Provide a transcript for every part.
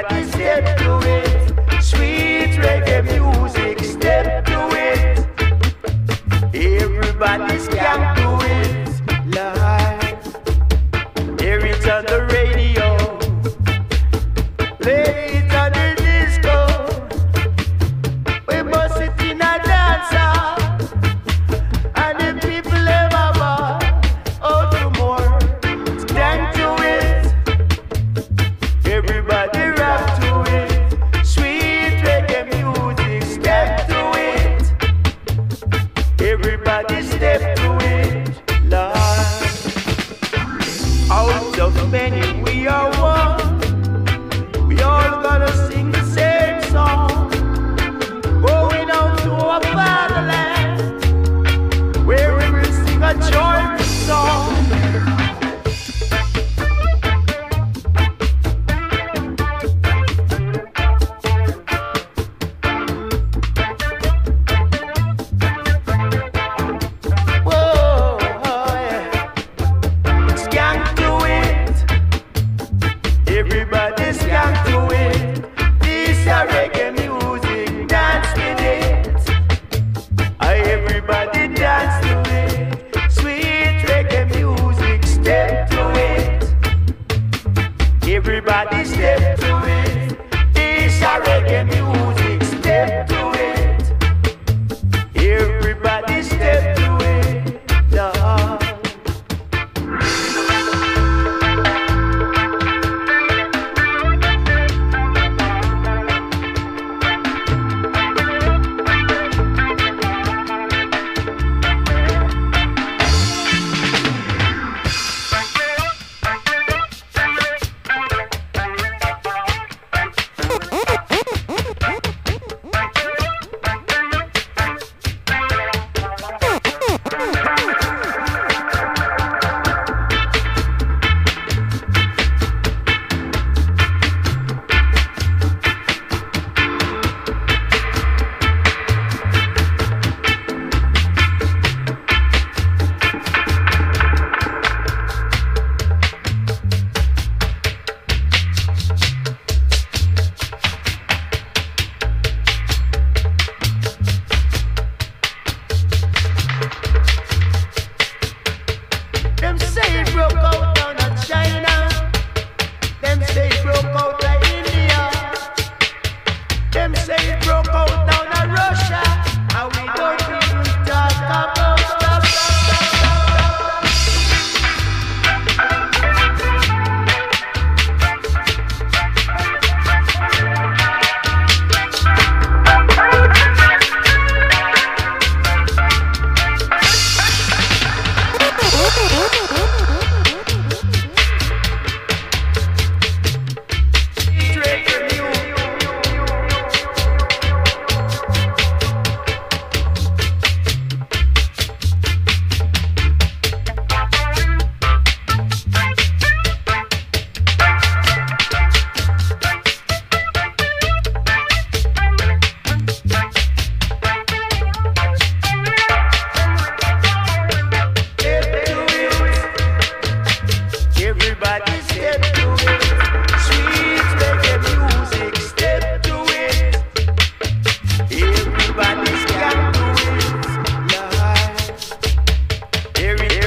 Everybody step to it. Sweet reggae music, step to it. Everybody skank to it. Live. Hear it on the radio. Play it on the disco. We bust it in a dance hall. And the people ever bought. Oh, to more. Stand to it. Everybody rap to it. Sweet reggae music, step to it. Everybody step to it. Lord. Out of many we are one. We all gonna sing the same song. Going out to our fatherland, where we will sing a joyful song. Whoa, yeah. Skank to it. Everybody skank to it. This is reggae music, dance with it. Everybody dance to it. Sweet reggae music, step to it. Everybody step to it. This is reggae music, step to it. Everybody step to it. Lord. Them say it broke out down in China. Them say it broke out in India. Them say it broke out down in Russia. And we don't even talk about stuff. Everybody step to it. Sweet reggae music, step to it. Everybody skank to it. Live. Hear it.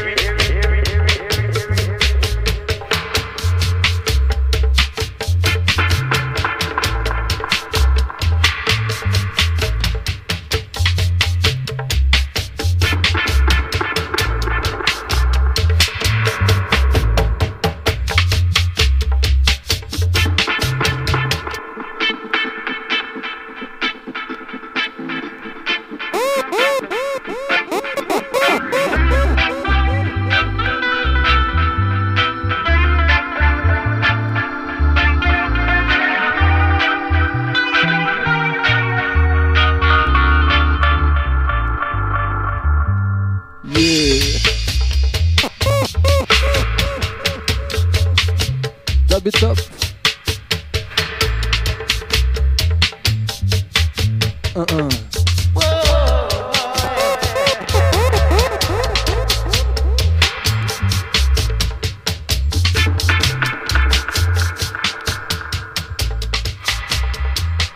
Dub it up.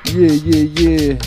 Yeah.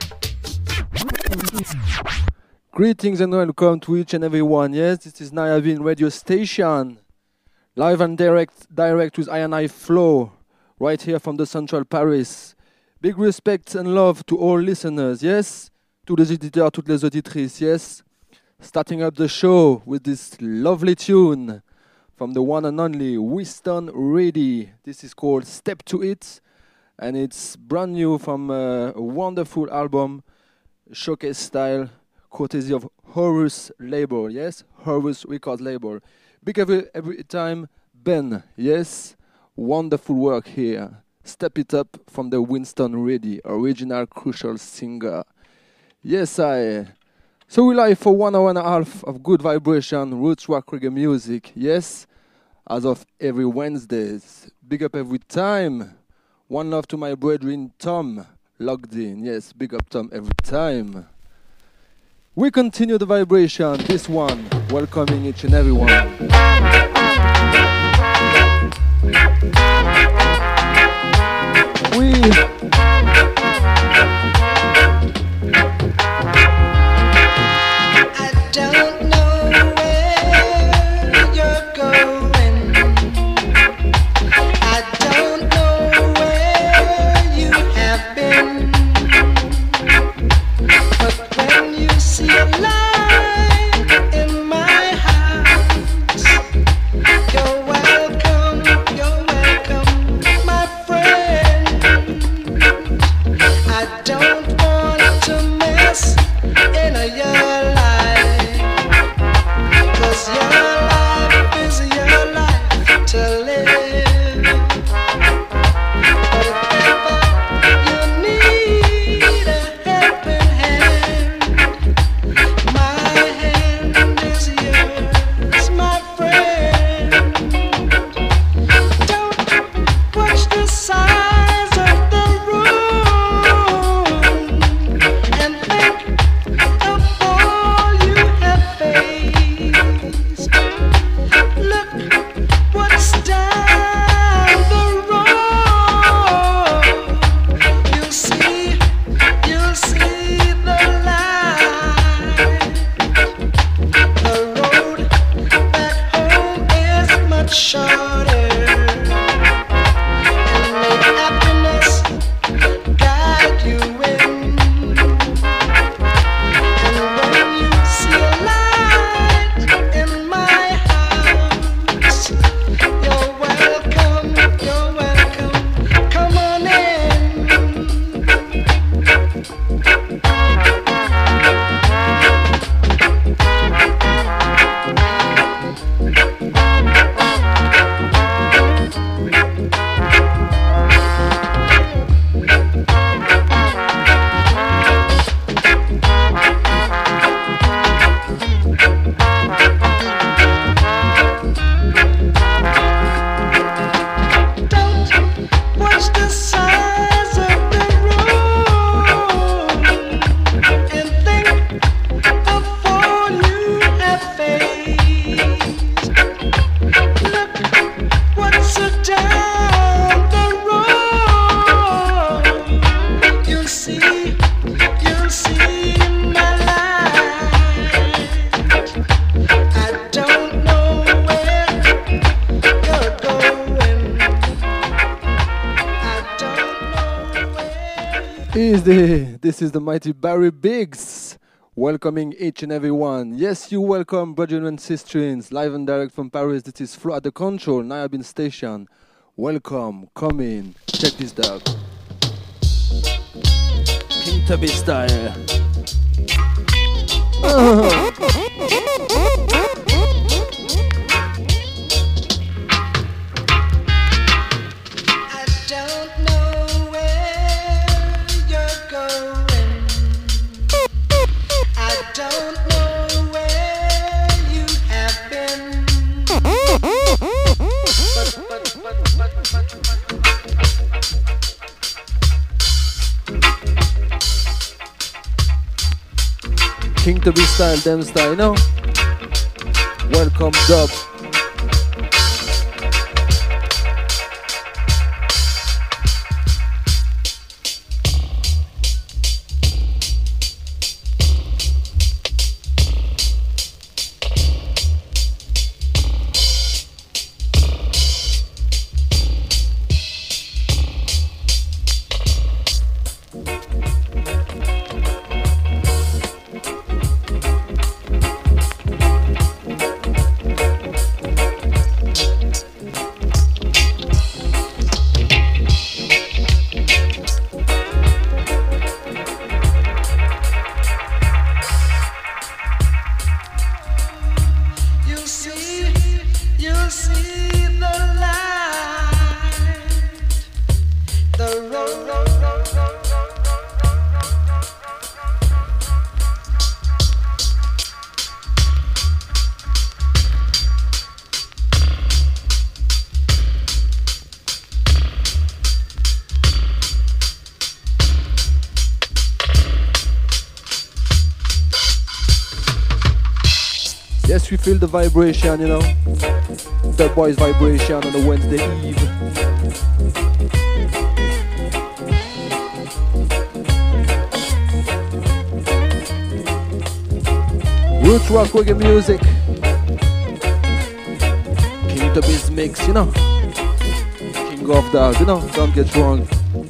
Greetings and welcome to each and everyone. Yes, this is Nayavin Radio Station. Live and direct with I Flow, right here from the Central Paris. Big respect and love to all listeners, yes? Tous les auditeurs, toutes les auditrices, yes? Starting up the show with this lovely tune from the one and only Winston Reedy. This is called Step to It, and it's brand new from a wonderful album, Showcase Style, courtesy of Horus label, yes? Horus record label. Big every time, Ben, yes? Wonderful work here. Step It Up from the Winston Reedy, original crucial singer. Yes, So we live for 1 hour and a half of good vibration, roots rock reggae music, yes? As of every Wednesdays. Big up every time. One love to my brethren Tom, logged in. Yes, big up Tom every time. We continue the vibration, this one, welcoming each and everyone. This is the mighty Barry Biggs, welcoming each and every one. Yes, you welcome, brethren and sisters, live and direct from Paris. This is Flo at the control, Nayabin Station. Welcome, come in, check this dog. King Tubby style. King to be style, them style, you know? Welcome, dub. Yes, we feel the vibration, you know. The boys' vibration on a Wednesday eve. Roots rock reggae music. King Toby's mix, you know. King of that, you know. Don't get wrong.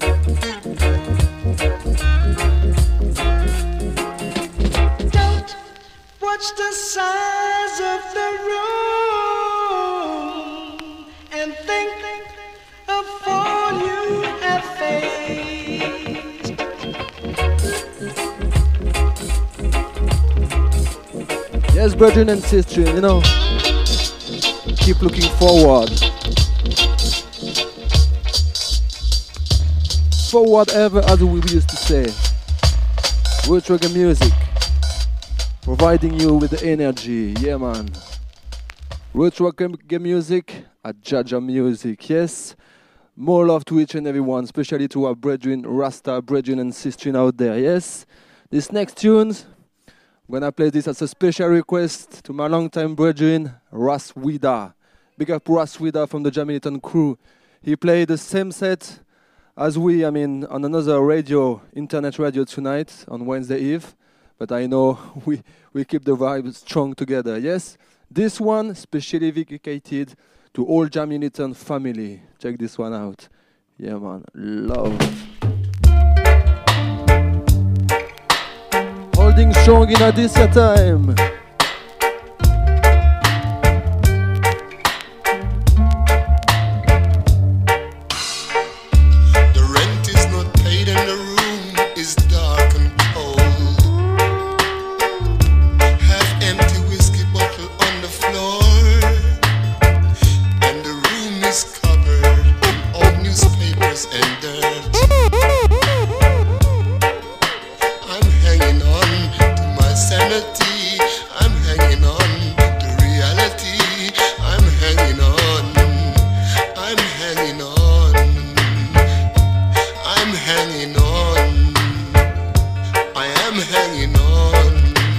Don't watch the size of the room and think of all you have faced. Yes, brethren and sisters, you know, keep looking forward. Forward ever, as we used to say. Roots reggae music, providing you with the energy, yeah man. Roots reggae music at Jaja Music, yes. More love to each and everyone, especially to our brethren, Rasta brethren and sisters out there, yes. This next tunes, I'm gonna play this as a special request to my longtime brethren, Ras Wida. Big up Ras Wida from the Jamilitan crew. He played the same set as we, on another radio, internet radio tonight on Wednesday Eve. But I know we keep the vibe strong together, yes? This one specially dedicated to all Jamilitan family. Check this one out. Yeah man, love. Holding strong in a this time. The rent is not paid and the room is dark and cold. Half empty whiskey bottle on the floor, and the room is covered in old newspapers and dirt. I'm hanging on to my sanity. I'm hanging on to reality. I'm hanging on. I'm hanging on. I'm hanging on. I am hanging on.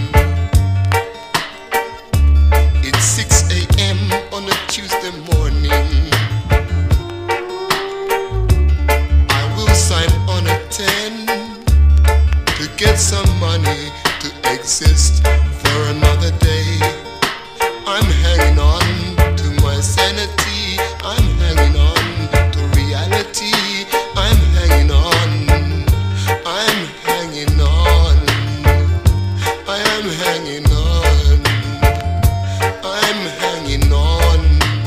It's 6 a.m. on a Tuesday morning. I will sign on at 10 to get some money to exist for another day. I'm hanging on to my sanity. I'm hanging on to reality. I'm hanging on. I'm hanging on. I am hanging on. I'm hanging on.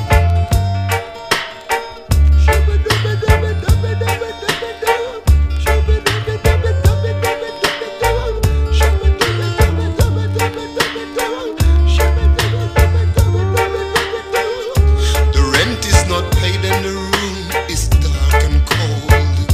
The rent is not paid and the room is dark and cold.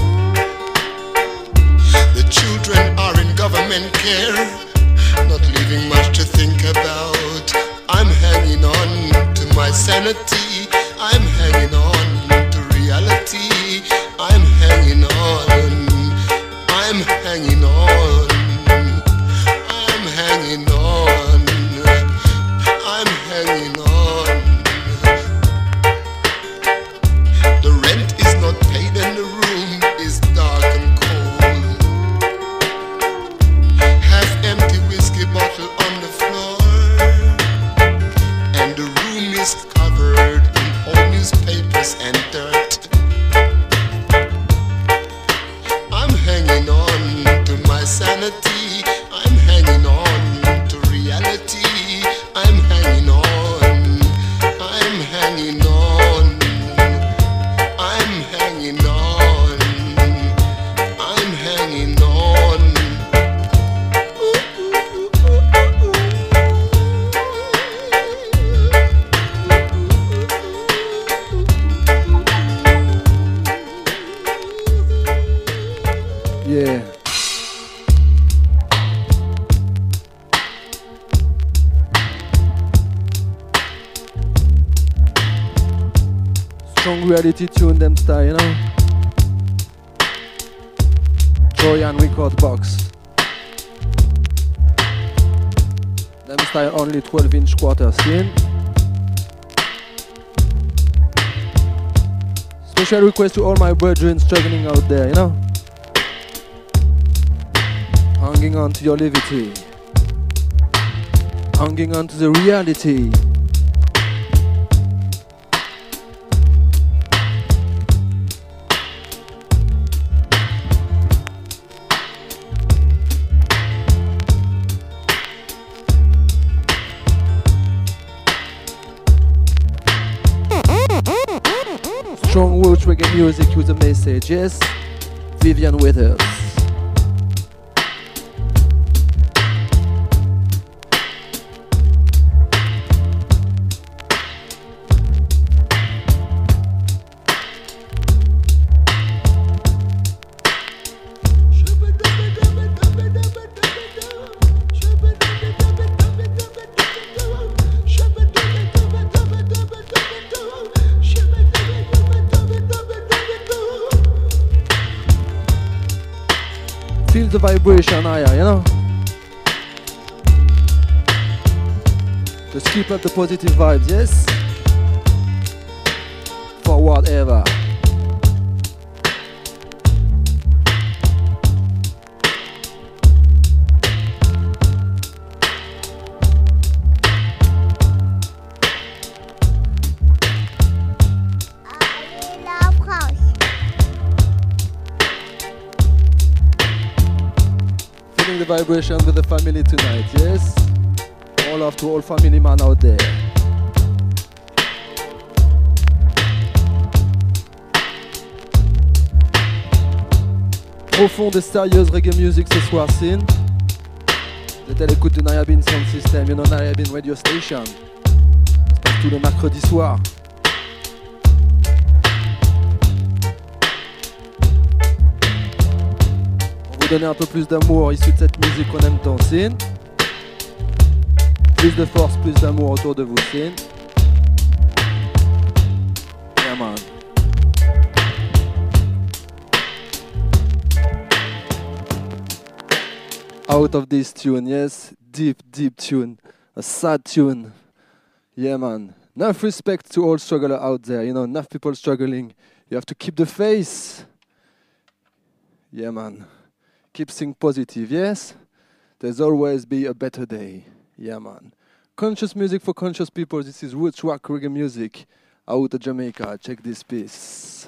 The children are in government care, not leaving much to think about. I'm hanging on to my sanity. I'm hanging on to reality. I'm hanging on. I'm hanging on. I'm hanging on. I'm hanging on. The rent is not paid and the room is dark and cold. Half empty whiskey bottle on the floor, and the room is covered in old newspapers and dirt. I'm hanging on to my sanity. I'm hanging on to reality. I'm hanging on. I'm hanging on. I'm hanging on. I'm hanging on. Yeah. Strong reality tune them style, you know. Trojan record box. Them style only 12-inch quarters in. Special request to all my brethren struggling out there, you know? Hanging on to your levity. Hanging on to the reality. Strong roots reggae music with a message, yes? Vivian Withers. Feel the vibration higher, you know? Just keep up the positive vibes, yes? Forward ever. The vibration with the family tonight, yes? All love to all family man out there. Au fond des sérieuses reggae music ce soir, Sin. Vous êtes à l'écoute de Nayabin Sound System, you know Nayabin Radio Station. Ça se passe tous les mercredis soirs. Donner un peu plus d'amour issu de cette musique qu'on aime tant, Sin. Plus de force, plus d'amour autour de vous, Sin. Yeah, man. Out of this tune, yes, deep tune, a sad tune. Yeah, man. Enough respect to all strugglers out there, you know, enough people struggling. You have to keep the face. Yeah, man. Keep saying positive, yes? There's always be a better day. Yeah, man. Conscious music for conscious people. This is roots rock reggae music out of Jamaica. Check this piece.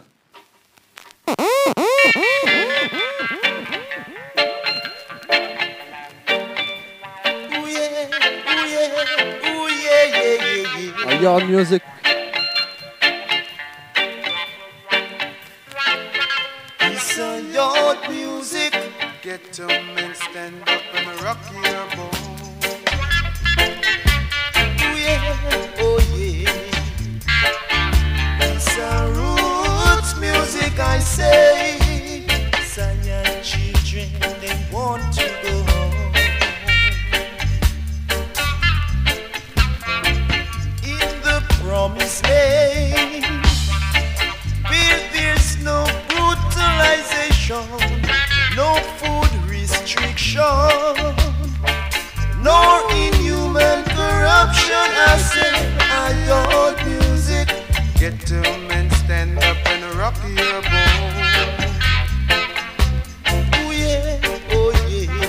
A yard music. It's a yard music. Get to men, stand up and rock your boat. Oh yeah, oh yeah. It's a roots music, I say. Zion children, they want to go home. In the promised land, where there's no brutalization, no food restriction, nor inhuman corruption. I say, I adore music. Get to men, stand up and rock your boat. Oh yeah, oh yeah.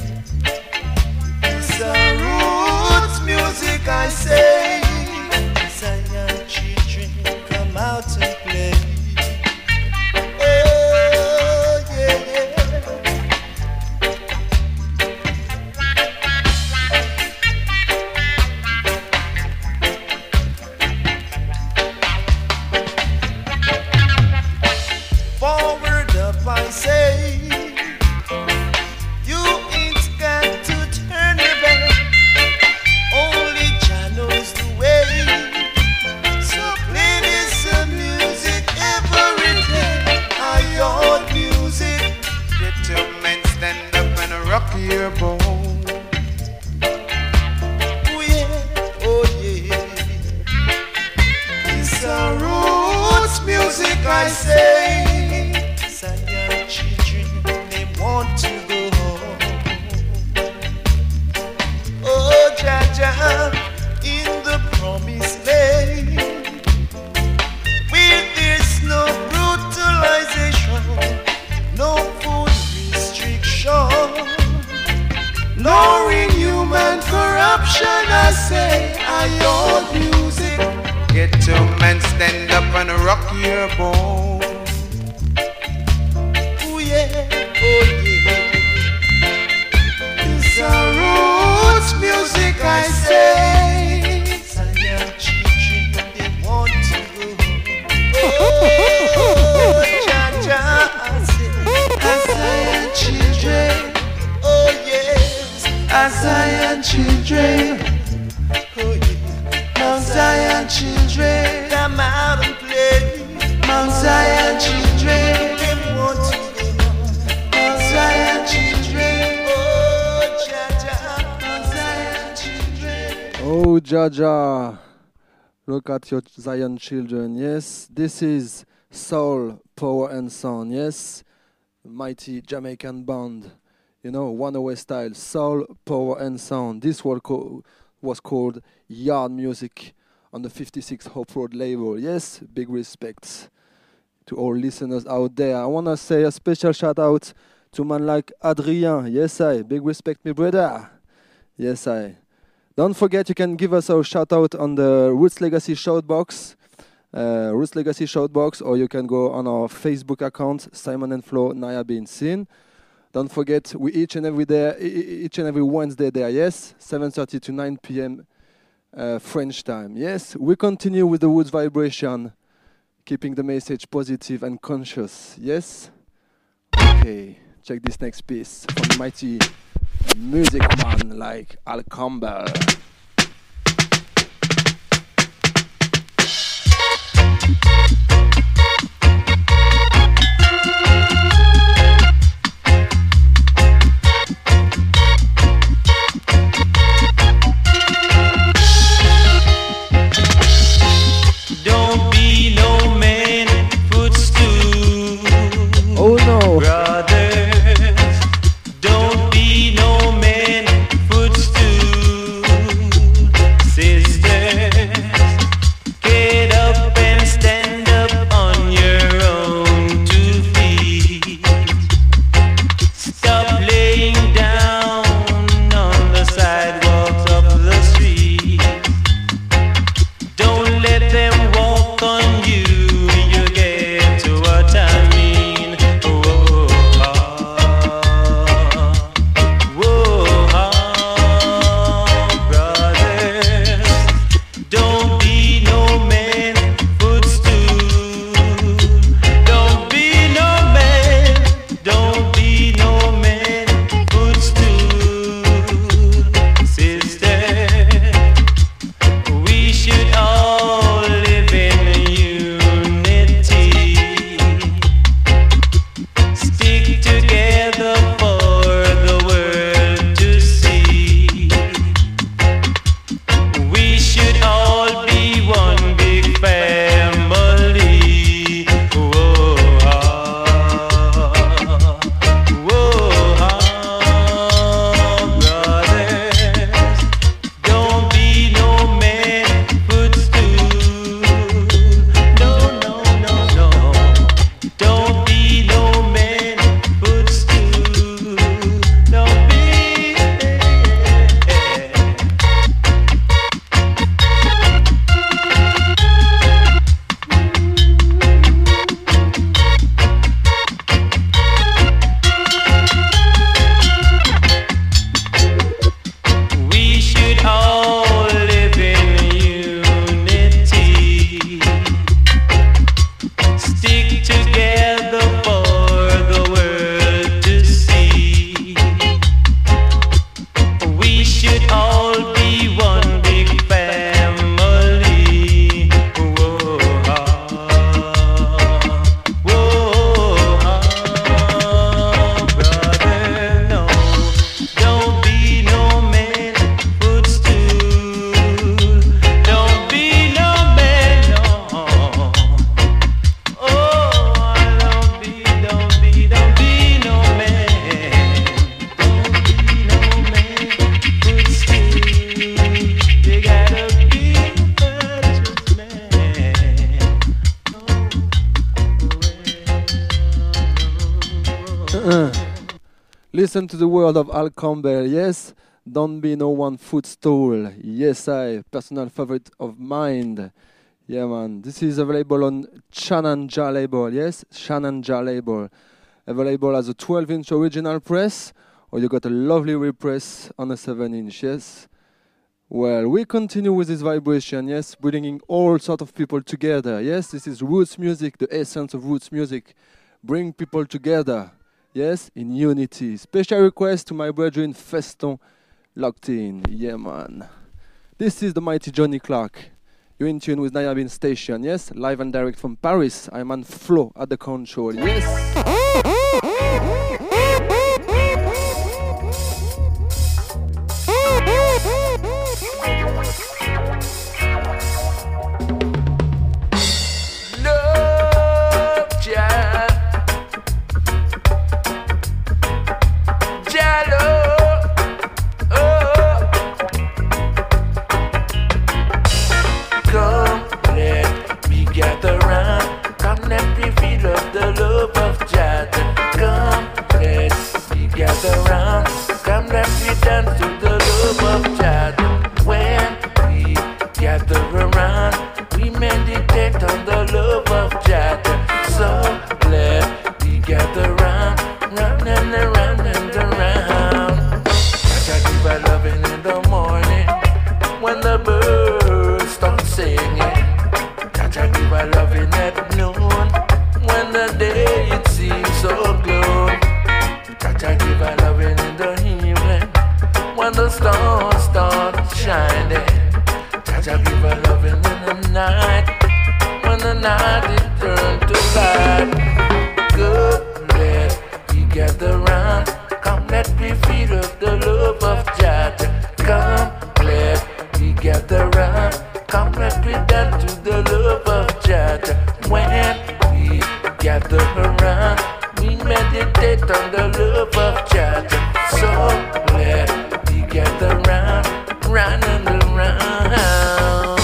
It's a roots music, I say. Zion children, come out and play. Jack up and rock your boat. Oh yeah, oh yeah. It's a roots music, I say. Zion children, they want to go home. Oh, Jaja, I say, Zion children, oh yes, Zion children, oh yeah. Mount Zion children, Come out and play. Mount Zion children, They want to go home. Mount Zion children, Oh, Jaja, Mount Zion children. Oh, Jaja. Look at your Zion children. Yes, this is Soul, Power and Sound. Yes, mighty Jamaican band. You know, One Away style. Soul, Power and Sound. This was called Yard Music on the 56 Hope Road label. Yes, big respects to all listeners out there. I want to say a special shout out to man like Adrien. Yes, I. Big respect, me brother. Yes, I. Don't forget, you can give us a shout out on the Roots Legacy Shoutbox, or you can go on our Facebook account, Simon and Flo Naya Being Seen. Don't forget, we each and every Wednesday there, yes, 7:30 to 9 p.m. French time. Yes, we continue with the Woods vibration, keeping the message positive and conscious. Yes. Okay, check this next piece from mighty music man like Al Campbell. Don't be no man footstool. Oh no. Brothers, don't be no man footstool. Sisters, get up and stand up on your own 2 feet. Stop laying down on the sidewalks of the street. Don't let them walk on you. You get to what I mean. Whoa, brothers, don't be no man footstool. Don't be no man. Don't be no man footstool. Sister, we should all live in unity. Stick together for the world to see. We should all be one big family. Whoa, brothers, don't be no man footstool. No, no, no, no. Don't be no man footstool. Don't be. We should all live in unity. Stick together for the world to see. We should all be one big family. Whoa, brother, no. Don't be no man footstool. Don't be no man, no. Oh, don't be no man. Don't be no man footstool. You gotta be a virtuous man. Listen to the word of Al Campbell. Yes, don't be no one footstool. Yes, I personal favorite of mine. Yeah, man. This is available on Chananja label. Yes, Chananja label. Available as a 12-inch original press, or you got a lovely repress on a 7-inch. Yes. Well, we continue with this vibration. Yes, bringing all sorts of people together. Yes, this is roots music, the essence of roots music. Bring people together. Yes, in unity. Special request to my brethren Feston locked in. Yeah, man. This is the mighty Johnny Clark. You're in tune with Nayabin Station, yes? Live and direct from Paris. I'm on Flo at the control, yes? Around, come let me dance to the love of Jah. When we gather around, we meditate on the love of Jah. So let me gather around, round and around and around. Jah give a loving in the morning when the birds start singing. Jah give a loving at noon when the day it seems so glow. Jah give a loving in the evening when the stars start shining. Jah give a loving in the night when the night is turned to light. Good, let we gather round. Come, let me feel of the love of Jah. Come, let we gather round. Come, let me dance to the love of Jah. When we gather around, we meditate on the love of Jah. So let me gather round, round and around.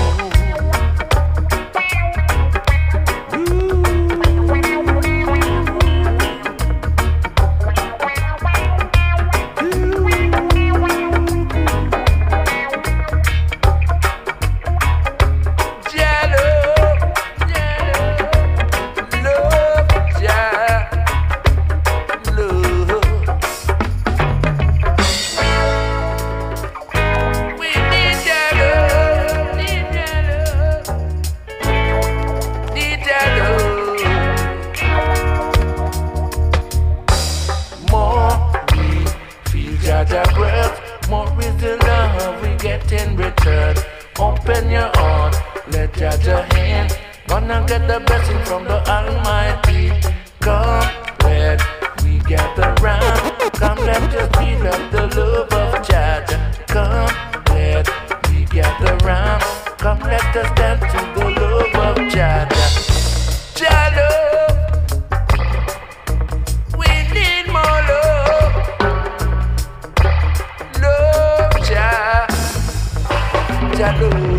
Open your heart, let Jah in. Gonna get the blessing from the Almighty. Come, let we gather round. Come, let us feel of the love of Jah. Come, let we gather round. Come, let us dance to the love of Jah. Jah love, we need more love. Love Jah. Jah love.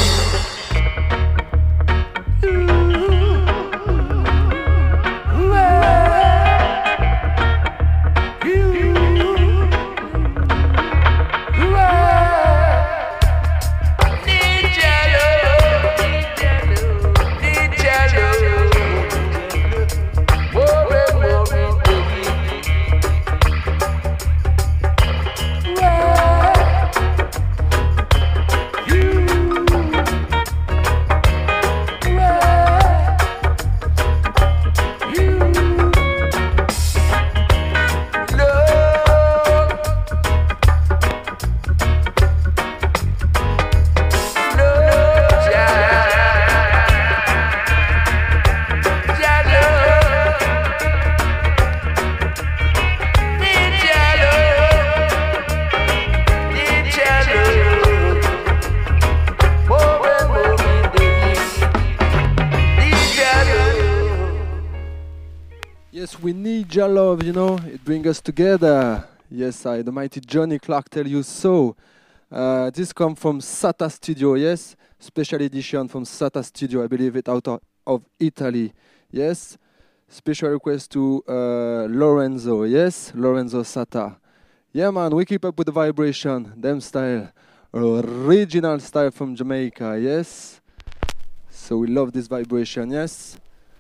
We need your love, you know, it brings us together. Yes, the mighty Johnny Clark tell you so. This comes from Sata Studio, yes? Special edition from Sata Studio, I believe it out of Italy, yes? Special request to Lorenzo, yes? Lorenzo Sata. Yeah, man, we keep up with the vibration, them style. Original style from Jamaica, yes? So we love this vibration, yes?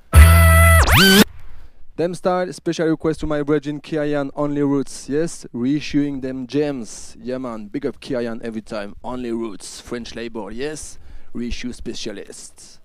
Them style, special request to my brethren Kiayan, Only Roots, yes? Reissuing them gems. Yeah man, big up Kiayan every time. Only Roots, French label, yes? Reissue specialists.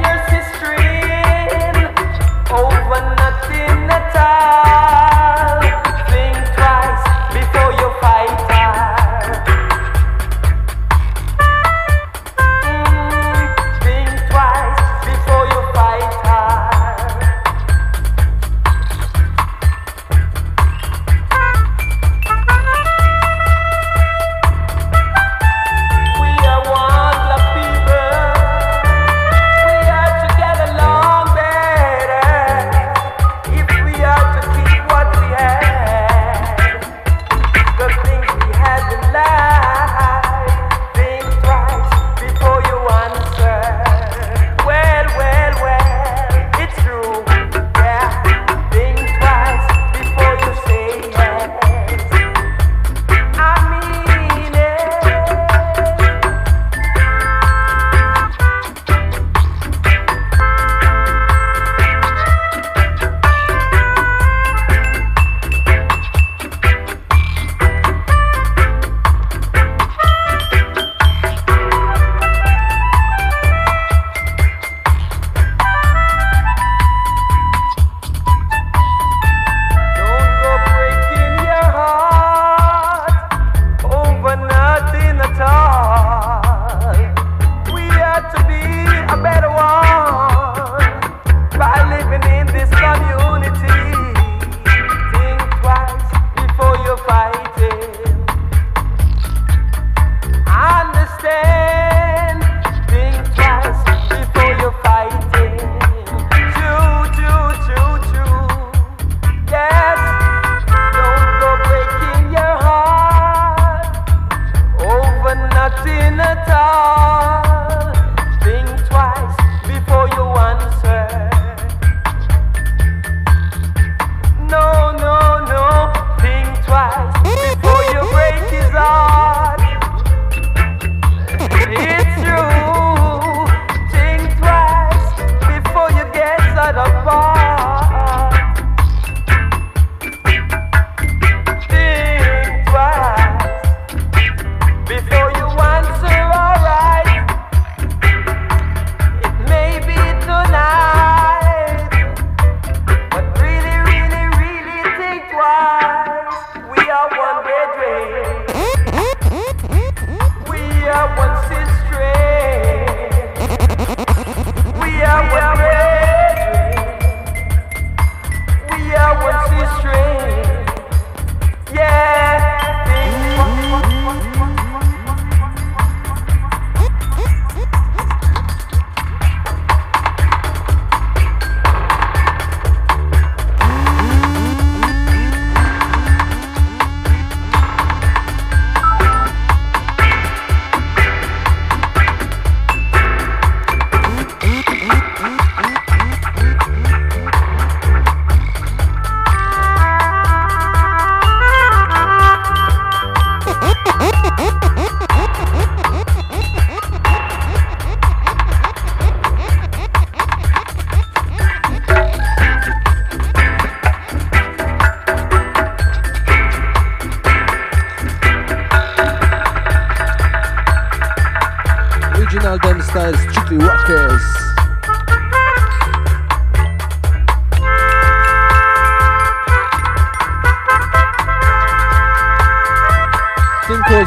Over nothing at all.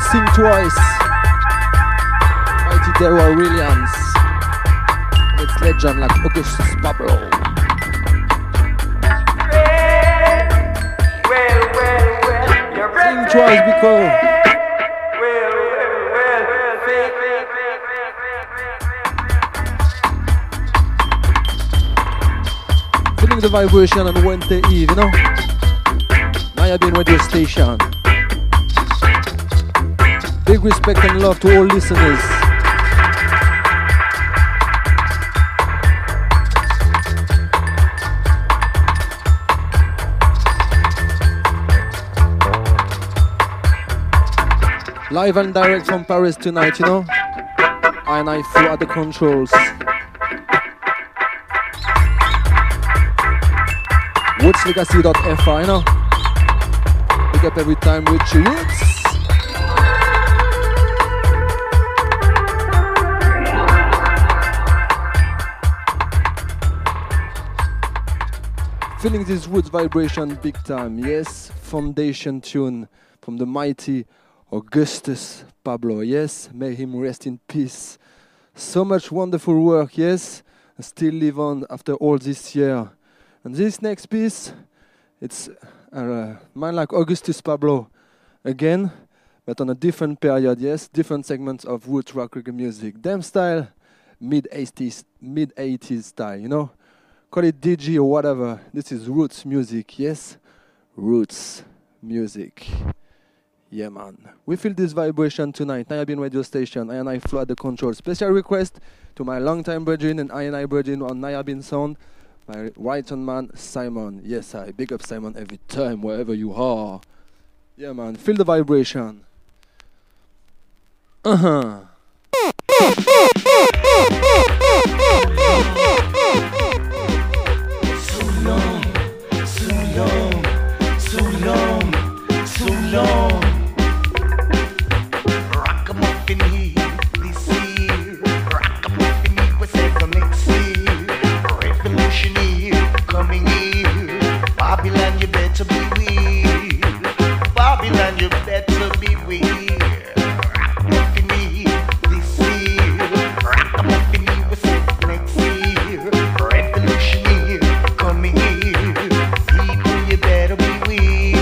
Sing Twice. Mighty Darrell Williams. It's legend like Augustus Pablo. Sing Twice because feeling the vibration on Wednesday Eve, you know? Nayabin Radio Station. Big respect and love to all listeners. Live and direct from Paris tonight, you know? I flew at the controls. WoodsLegacy.fr, you know? Pick up every time with your roots. Feeling this roots vibration big time, yes? Foundation tune from the mighty Augustus Pablo, yes? May him rest in peace. So much wonderful work, yes? And still live on after all this year. And this next piece, it's a man like Augustus Pablo again, but on a different period, yes? Different segments of roots rock reggae music. Them style, mid-80s style, you know? Call it DG or whatever. This is roots music, yes? Roots music. Yeah, man. We feel this vibration tonight. Nayabin Radio Station. I flew at the control. Special request to my longtime brethren and I brethren on Nayabin Sound. My right-hand man, Simon. Yes, I big up Simon every time, wherever you are. Yeah, man. Feel the vibration. So long. Ragamuffin here this year. Ragamuffin here was ever next year. Revolution here, coming here. Babylon, you better beware. Babylon, you better beware. Ragamuffin here this year. Ragamuffin here was ever next year. Revolution here, coming here. People, you better beware.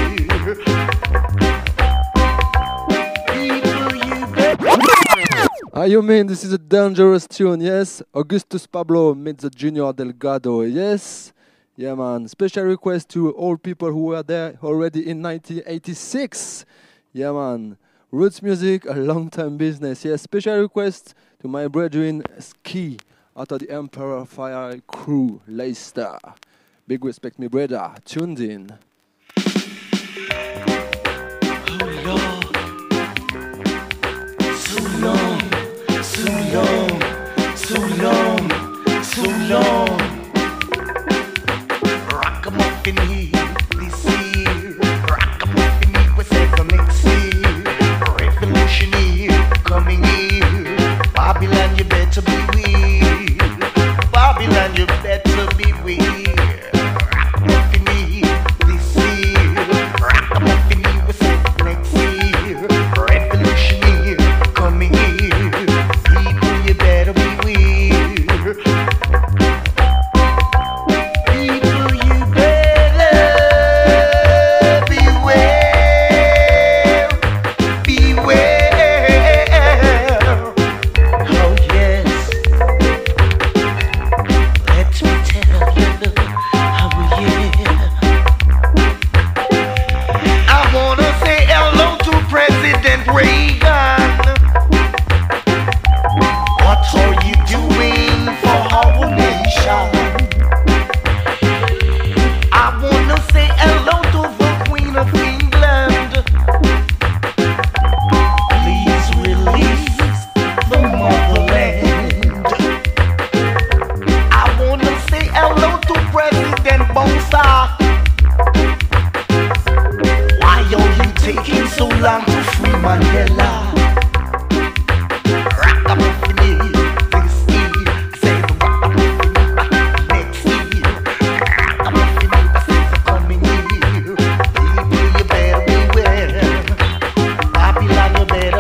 You mean this is a dangerous tune, yes? Augustus Pablo meets the Junior Delgado, yes? Yeah, man. Special request to all people who were there already in 1986. Yeah, man. Roots music, a long-time business, yes? Special request to my brethren, Ski, out of the Emperor Fire Crew, Leicester. Big respect, me brother. Tuned in. Oh, Lord. So long. So long, so long, so long. Ragamuffin here this year. Ragamuffin here was ever next year. Revolution here, coming here. Babylon, you better beware. Babylon, you better beware. Ragamuffin here this year. Ragamuffin here was ever next year. Revolution here, coming here. You better beware. People, you better beware. Beware. Oh yes. Let me tell you how yeah. I wanna say hello to President Reagan. What are you doing for our nation? I wanna say hello to the Queen of England. Please release the motherland. I wanna say hello to President Bosa. Why are you taking so long to free Mandela? Babylon, you better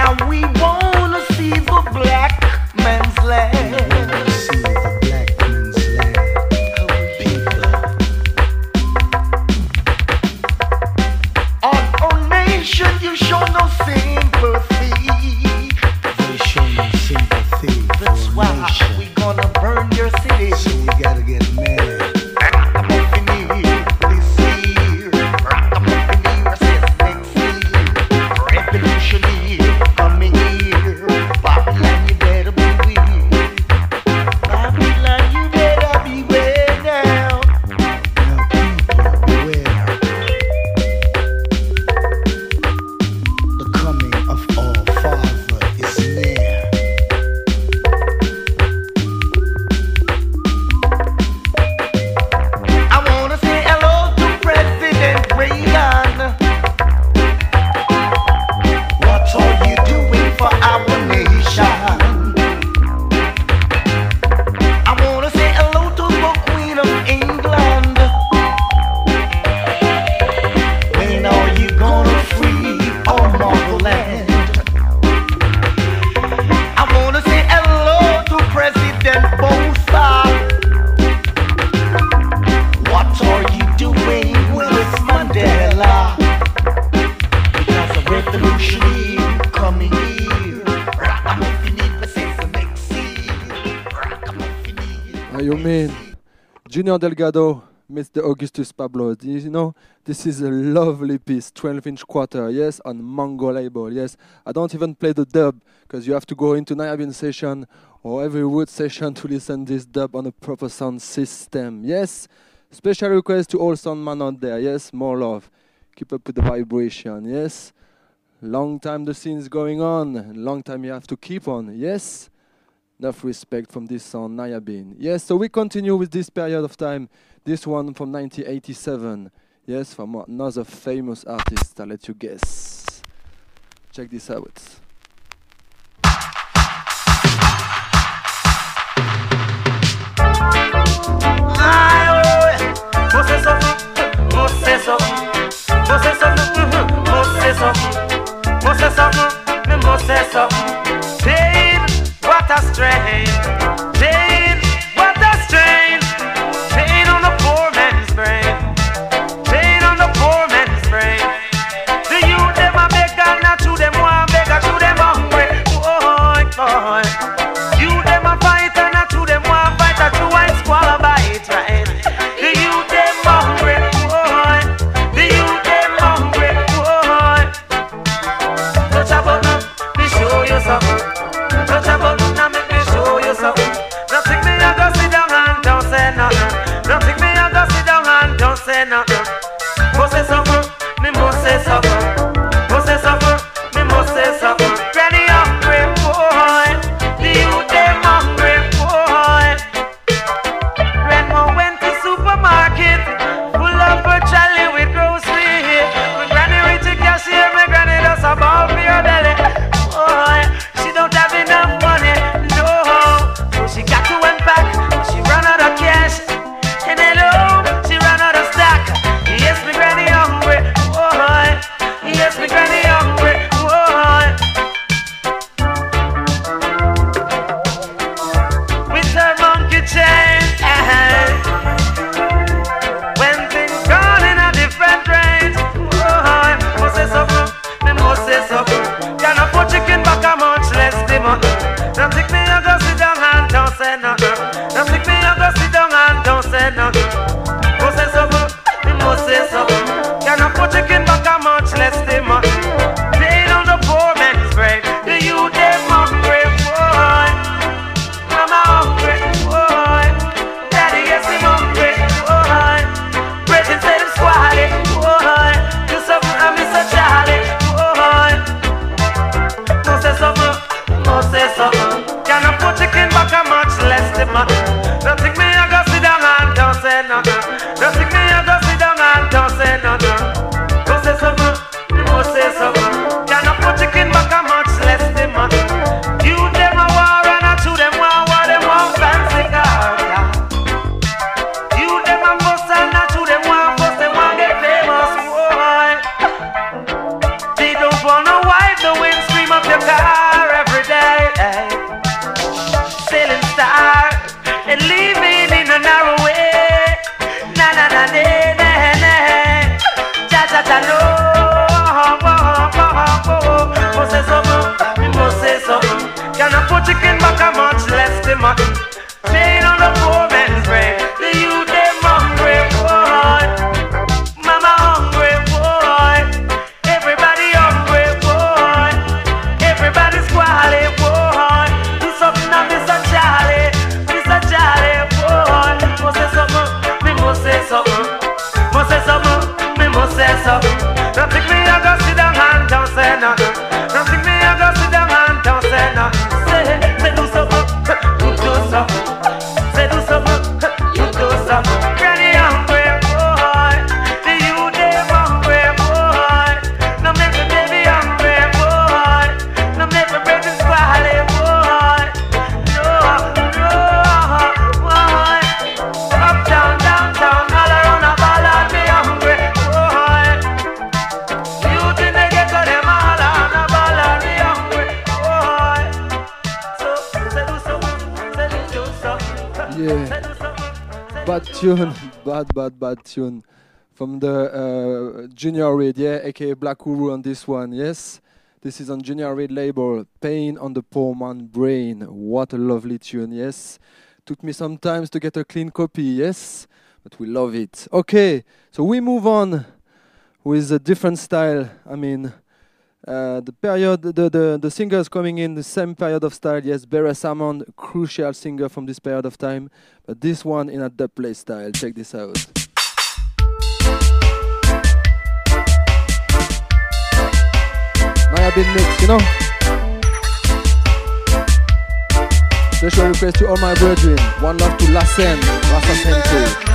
Now we wanna see the black man's land. See the black man's land. On our nation, you show no sympathy. They show no sympathy. That's why we gonna burn your city. So we gotta get mad. Junior Delgado, Mr. Augustus Pablo. You know, this is a lovely piece, 12-inch quarter, yes, on Mango label, yes. I don't even play the dub, because you have to go into Nayabin session or every wood session to listen this dub on a proper sound system, yes. Special request to all soundman out there, yes, more love. Keep up with the vibration, yes. Long time the scene's going on, long time you have to keep on, yes. Enough respect from this song, Nayabin. Yes, so we continue with this period of time. This one from 1987. Yes, from another famous artist. I'll let you guess. Check this out. What a strain, pain, what a strain, pain on the poor man's brain, pain on the poor man's brain. The youth them a beg and not to them want beg, and to them hungry, boy, boy. You them a fight and not to them want fight, and to one squall bite, right? The youth them hungry, boy, the youth them hungry, boy. Touch a button, me show you something. Touch a button. Don't think me a go sit down and don't say nothing. Don't think me a go sit down and don't say nothing. Must say something, me must say something. Must say something, me must say something. Granny hungry boy, the youth them hungry boy. Grandma went to supermarket, full up her trolley with groceries. My granny reach the cashier, my granny does a ball for your belly. Boy, she Yeah. Bad tune. Bad tune. From the Junior Reid, yeah, aka Black Guru on this one, yes. This is on Junior Reid label, Pain on the Poor Man Brain. What a lovely tune, yes. Took me some time to get a clean copy, yes. But we love it. Okay, so we move on with a different style. I mean, the period, the singers coming in the same period of style. Yes, Beres Hammond, crucial singer from this period of time. But this one in a dubplate style. Check this out. Naya Bin mix, you know. Special request to all my brethren. One love to Lassen, Rasta Sente.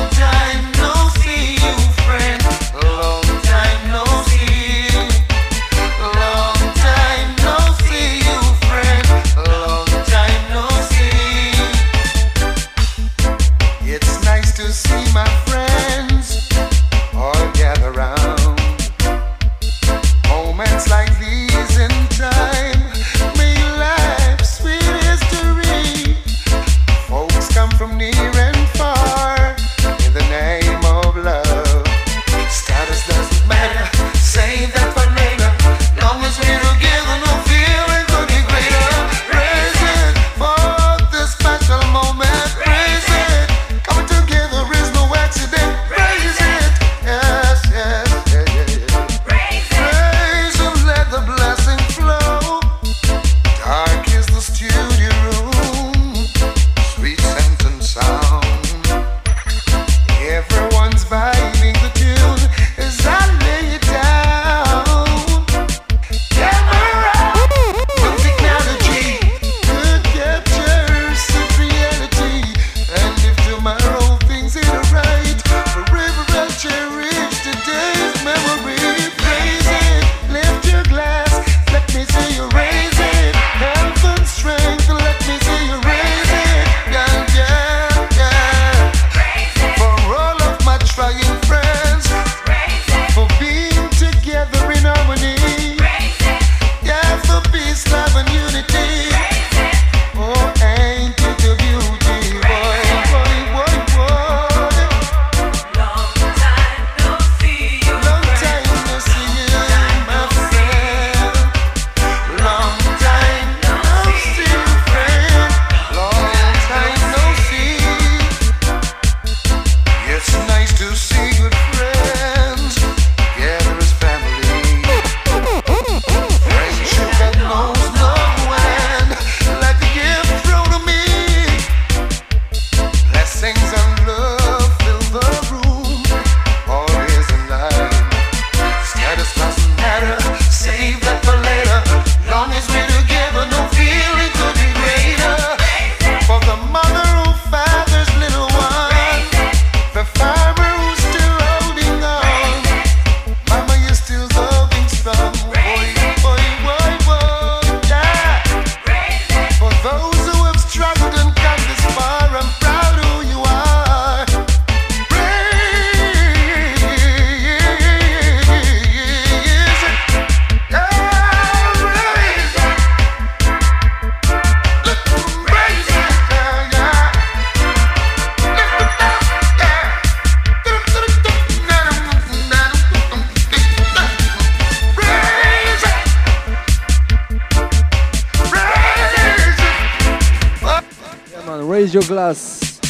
Raise your glass.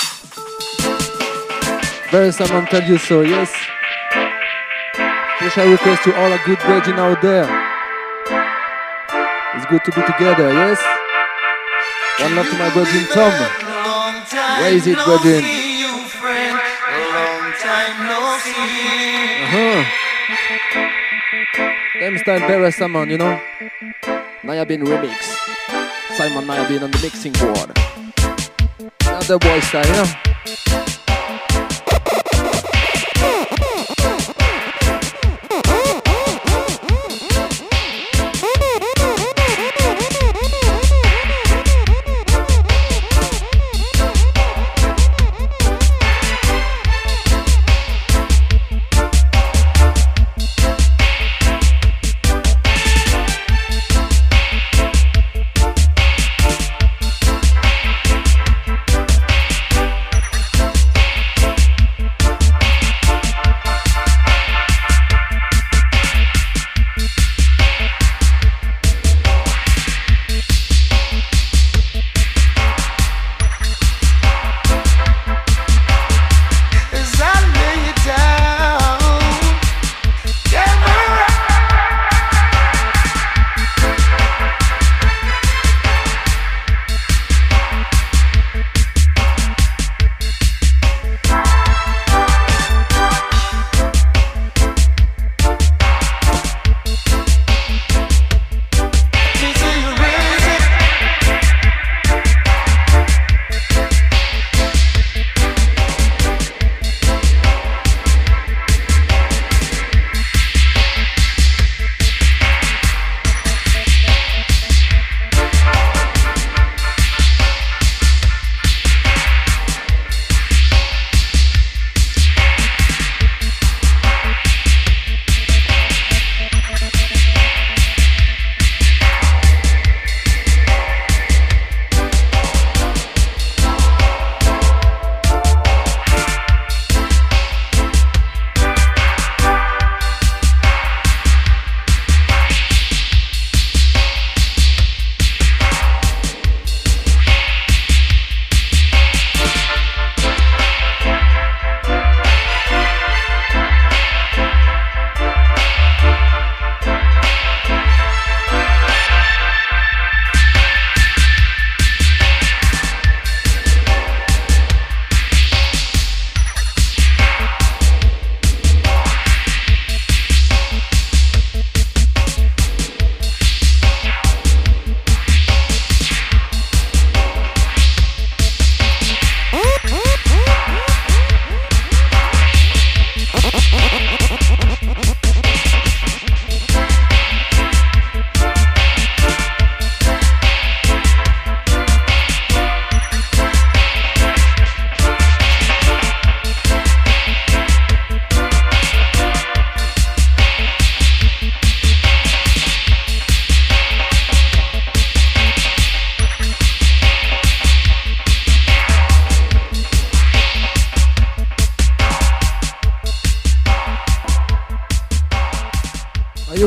Very someone tell you so, yes. Special request to all our good brethren out there. It's good to be together, yes. One love to my brethren Tom. Raise it, brethren. Them style Beres Hammond, you know. Naya Bin remix. Simon Naya Bin on the mixing board. Another boy style, you know.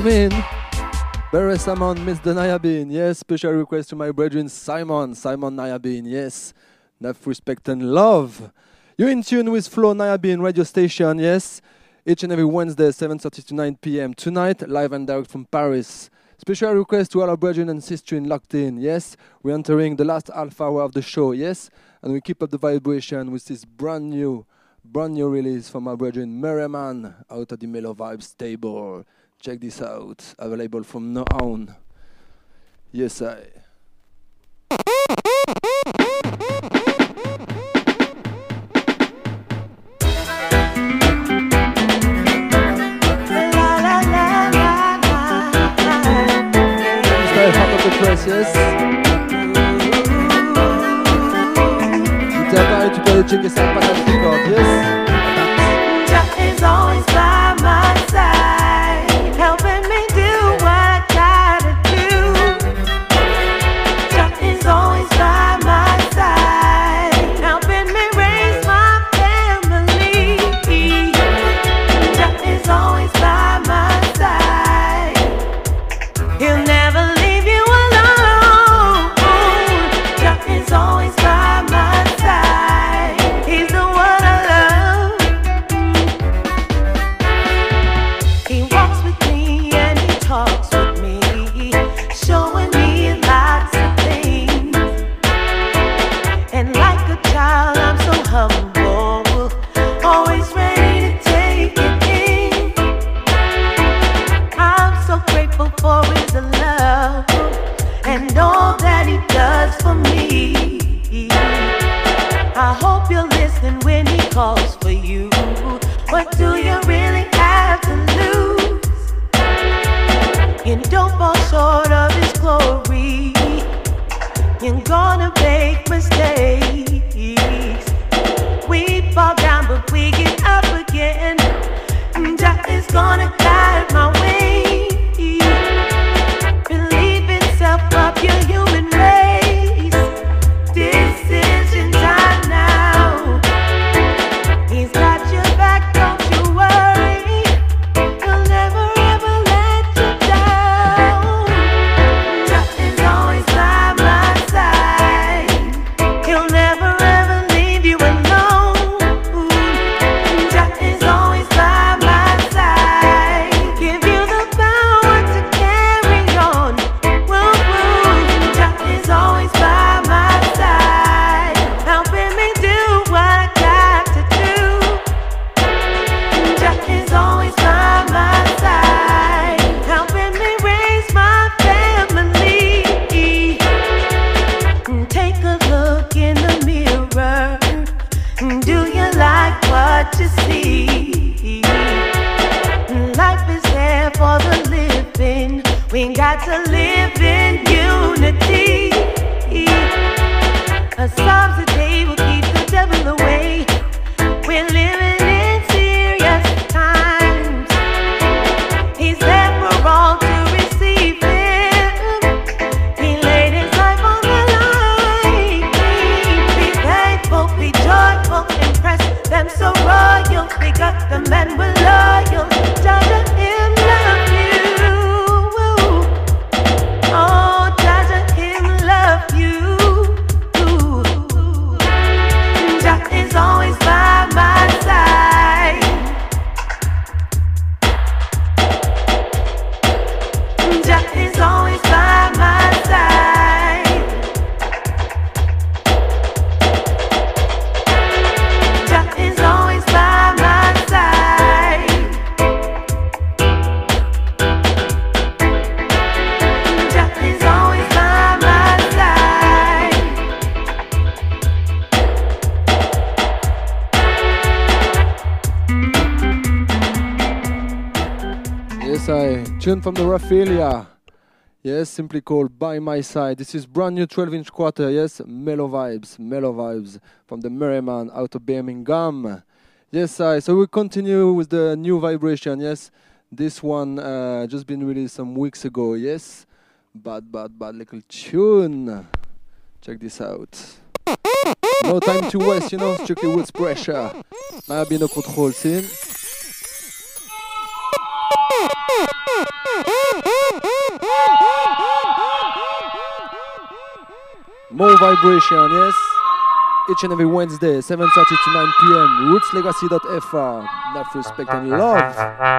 you mean? Barry Simon, Miss the Nayabin, yes. Special request to my brethren Simon Nayabin, yes. Enough respect and love. You're in tune with Flow Nayabin radio station, yes. Each and every Wednesday, 7:30 to 9 p.m. Tonight, live and direct from Paris. Special request to all our brethren and sisters in locked in, yes. We're entering the last half hour of the show, yes. And we keep up the vibration with this brand new release from our brethren Merriman out of the Mellow Vibes table. Check this out, available from now on. Yes, I. Style hot of the press, yes. Tu t'es apparu, tu peux aller checker ça, Patate Record, yes. Jah is always by my side, helping me do what I gotta do. Jah is always by my side, helping me raise my family. Jah is always by my side, he'll never leave you alone. Jah is always by my side, he's the one I love. He walks with me and he talks with me, showing me lots of things. And like a child, I'm so humble, always ready to take it in. I'm so grateful for his love and all that he does for me. I hope you're listening when he calls for you. What do you really have to lose? You don't fall short of his glory. You're gonna make mistakes. We fall down, but we get up again. Jah is gonna guide my way. Believe in self, up your human race. Decision time now. He's got your back, don't you worry. He'll never ever let you down. Jah is always by my side, he'll never ever leave you alone. Jah is always by my side, give you the power to carry on. Woo woo. Jah is always by my side, helping me do what I got to do. Jah is always by my side, helping me raise my family. Take a look in the mirror. Do you like what you see? Life is there for the living. We got to live in unity. A psalms a day will keep the devil away. We're living in serious times. He's there for all to receive him. He laid his life on the line. Be thankful, be joyful, impress them so royal. We got the men we're loyal. Jah him love you. Oh, Jah him love you. Jah is always by my side. Jah is always by my side. Jah is always by my side. Jah is always by my side. Yes, I. Tune from the Raphaelia. Yes, simply called By My Side. This is brand new 12-inch quarter, yes? Mellow vibes from the Merriman out of Birmingham. Yes, I. So we continue with the new vibration, yes? This one just been released some weeks ago, yes? Bad little tune. Check this out. No time to waste, you know? Strictly Woods pressure. Nayabin no control scene. More vibration, yes? Each and every Wednesday, 7:30 to 9 p.m. Rootslegacy.fr. Enough respect and love.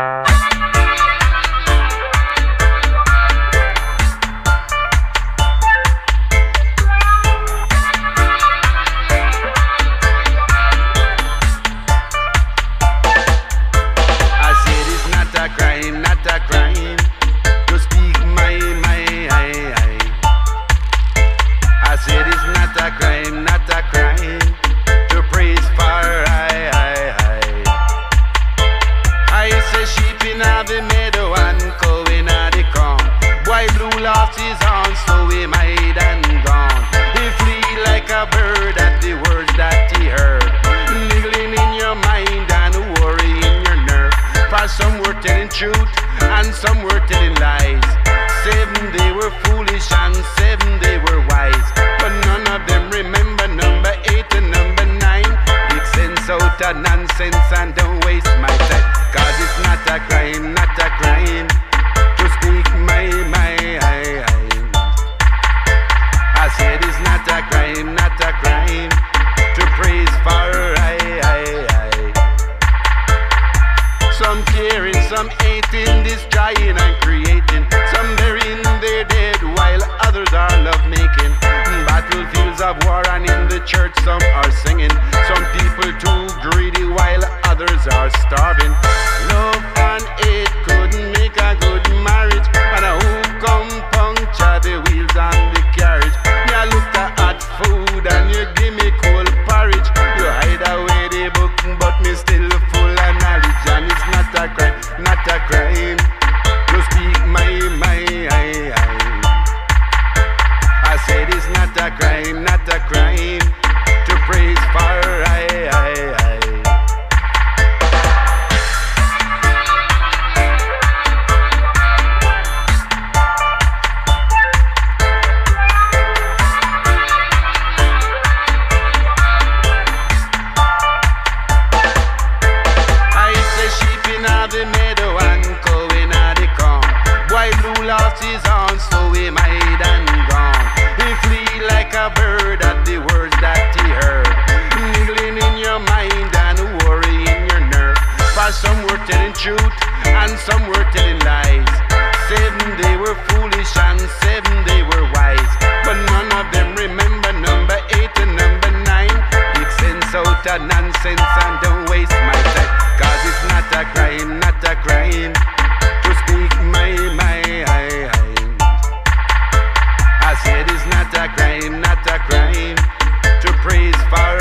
Some were telling lies. 7 they were foolish and 7 they were wise. But none of them remember number 8 and number 9. Make sense out of nonsense and don't waste my time. Cause it's not a crime, not a crime to speak my mind. I said it's not a crime, not a crime to praise for Some caring, some hating, destroying and creating. Some burying their dead while others are love-making. Battlefields of war and in the church some are singing. Some people too greedy while others are starving. Love and hate couldn't make a good marriage. And who come puncture the wheels on the carriage? Me I look at hot food and you give me cold porridge. You hide away the book but me still full of knowledge. And it's not a crime, not a crime to speak my mind. I said it's not a crime, not a crime to praise for the meadow and cow in the corn. While blue lost his horn, so he might and gone. He flee like a bird at the words that he heard, niggling in your mind and worry in your nerve. For some were telling truth and some were telling lies. 7 they were foolish and 7 they were wise. But none of them remember number 8 and number 9. Make sense out of nonsense and don't waste my time. Cause it's not a crime, not a crime to speak my mind. I said it's not a crime, not a crime to praise for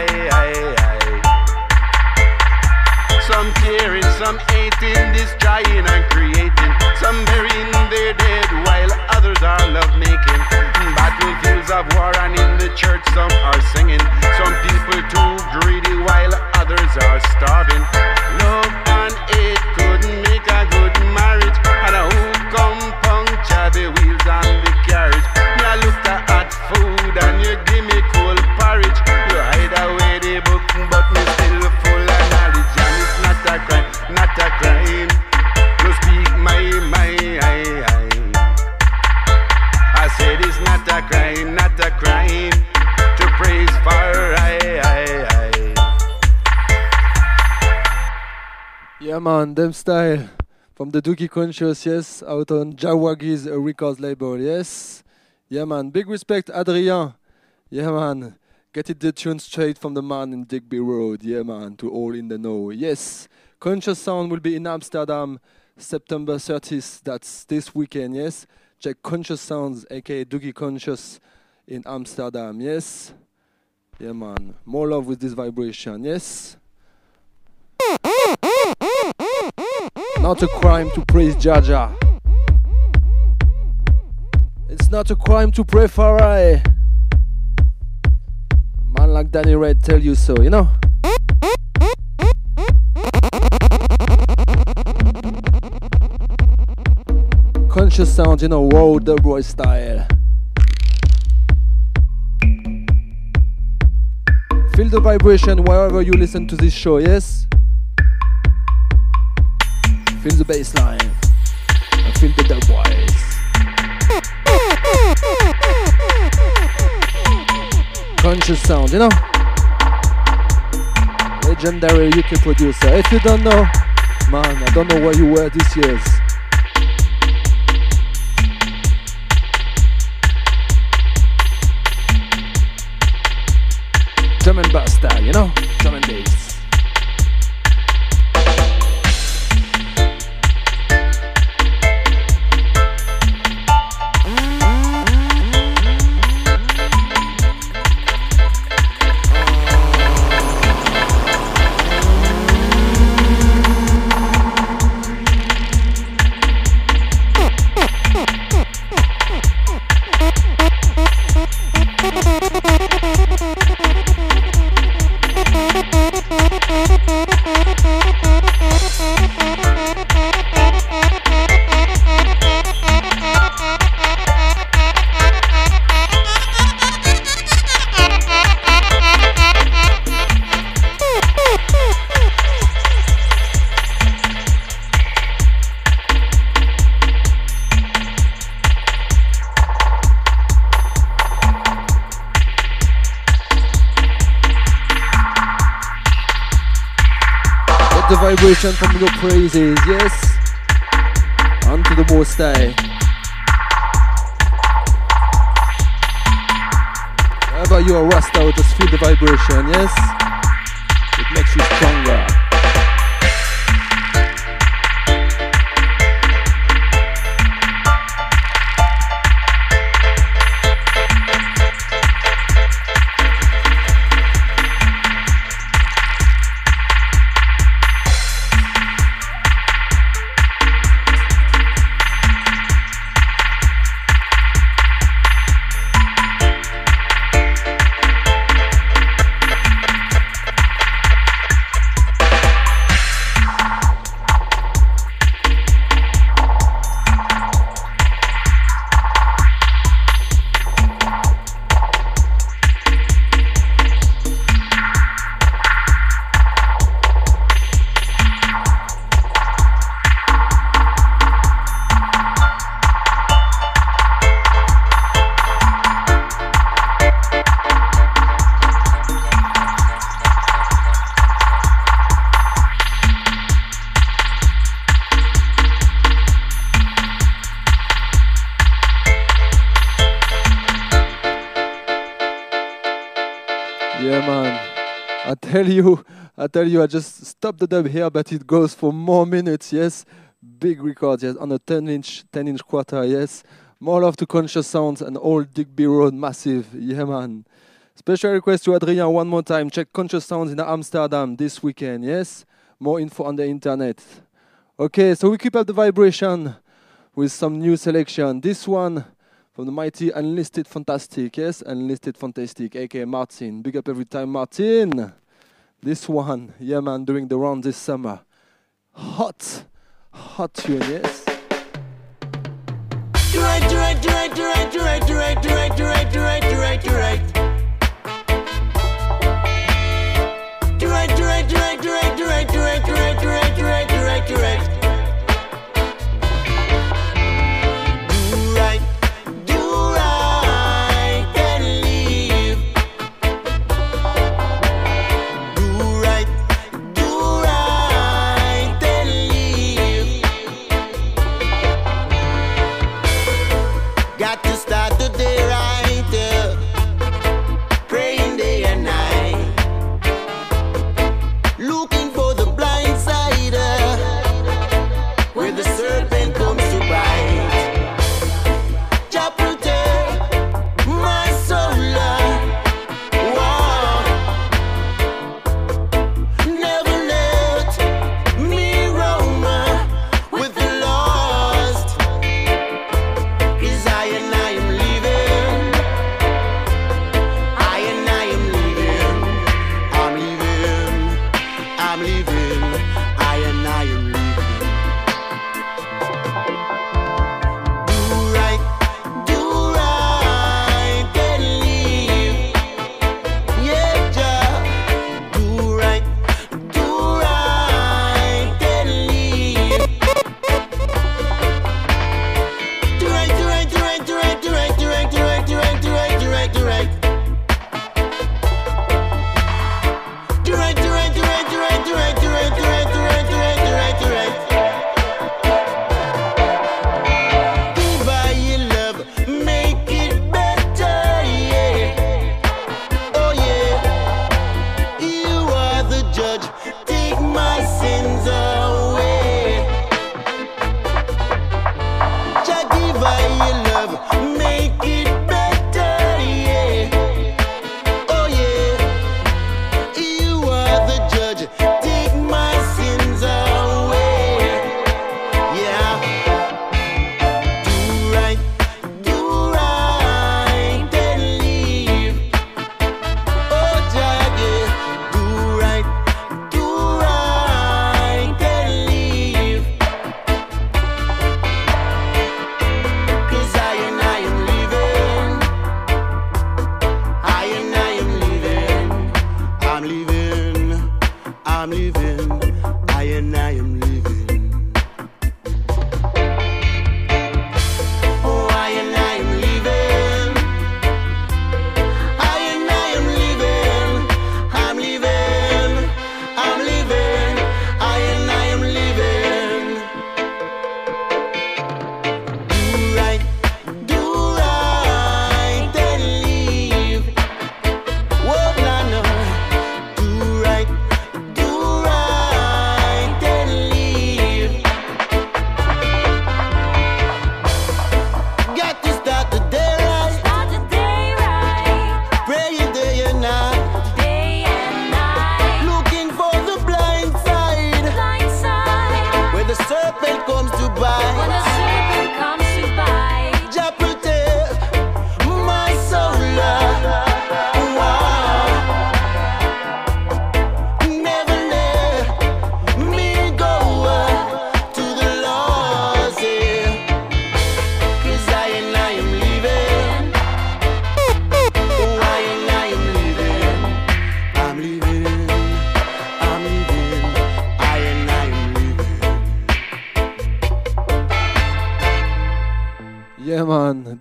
Some caring, some hating, destroying and creating. Some burying their dead while others are love-making. Battlefields of war and in the church some are singing. Some people too greedy while others are starving. Love and hate couldn't make a good marriage. And who come puncture the wheels on the carriage? Me I looked at hot food and you give me cold porridge. You hide away the book but me still full of knowledge. And it's not a crime, not a crime to speak my mind. I said it's not a crime, not a crime to praise for Yeah man, them style from the Dookie Conscious, yes, out on Jawagi's records label, yes. Yeah man, big respect Adrien. Yeah man, get it the tune straight from the man in Digby Road. Yeah man, to all in the know. Yes, Conscious Sound will be in Amsterdam September 30th, that's this weekend, yes. Check Conscious Sounds, aka Dookie Conscious in Amsterdam, yes. Yeah man, more love with this vibration, yes. Not a crime to praise Jaja. It's not a crime to pray for I. Man like Danny Red tell you so, you know. Conscious Sound, you know, raw dubroy style. Feel the vibration wherever you listen to this show, yes? Feel the bass line. And feel the dub wise. Conscious Sound, you know? Legendary UK producer. If you don't know, man, I don't know where you were this year. Drum and bass style, you know? Drum and bass. Vibration from your praises, yes. Onto the Most High. Wherever you are rust out, just feel the vibration, yes. It makes you stronger. I tell you, I just stopped the dub here, but it goes for more minutes, yes. Big record, yes, on a 10-inch quarter, yes. More love to Conscious Sounds and Old Digby Road, massive, yeah, man. Special request to Adrian one more time. Check Conscious Sounds in Amsterdam this weekend, yes. More info on the internet. Okay, so we keep up the vibration with some new selection. This one from the mighty Unlisted Fantastic, yes, Unlisted Fantastic, aka Martin. Big up every time, Martin. This one, yeah man, doing the round this summer. Hot tune, yes.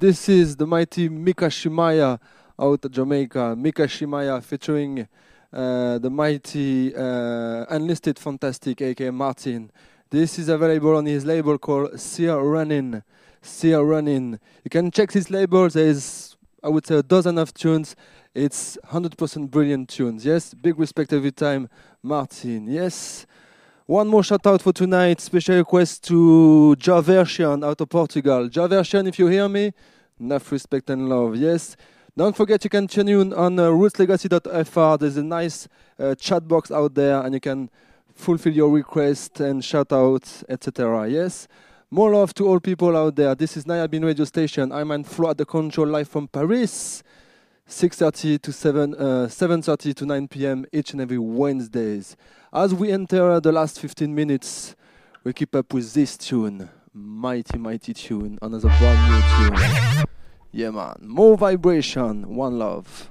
This is the mighty Mika Shimaya out of Jamaica. Mika Shimaya featuring the mighty Unlisted Fantastic, aka Martin. This is available on his label called Sear Running. Sear Running. You can check his label. There's, I would say, a dozen of tunes. It's 100% brilliant tunes. Yes, big respect every time, Martin. Yes. One more shout out for tonight. Special request to Javersion out of Portugal. Javersion, if you hear me, enough respect and love. Yes. Don't forget you can tune in on rootslegacy.fr. There's a nice chat box out there, and you can fulfill your request and shout out, etc. Yes. More love to all people out there. This is Naya Bin Radio Station. I'm on Flo at the control live from Paris. 6:30 to 7:30 to 9 p.m. each and every Wednesdays. As we enter the last 15 minutes, we keep up with this tune. Mighty, mighty tune. Another brand new tune. Yeah, man. More vibration. One love.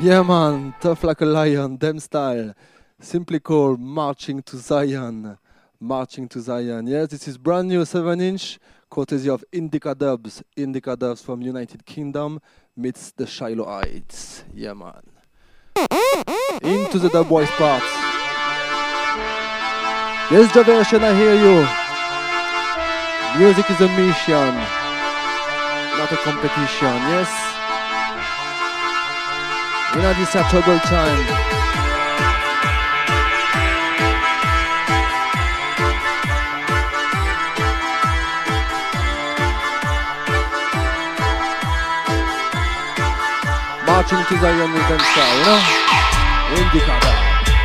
Yeah, man, tough like a lion, them style. Simply called Marching to Zion. Marching to Zion. Yes, this is brand new 7-inch, courtesy of Indica Dubs. Indica Dubs from United Kingdom meets the Shilohites. Yeah, man. Into the dub voice part. Yes, Javersion, I hear you. Music is a mission, not a competition. Yes. In this troubled time. Marching to Zion with them style, you know? Indica Dub.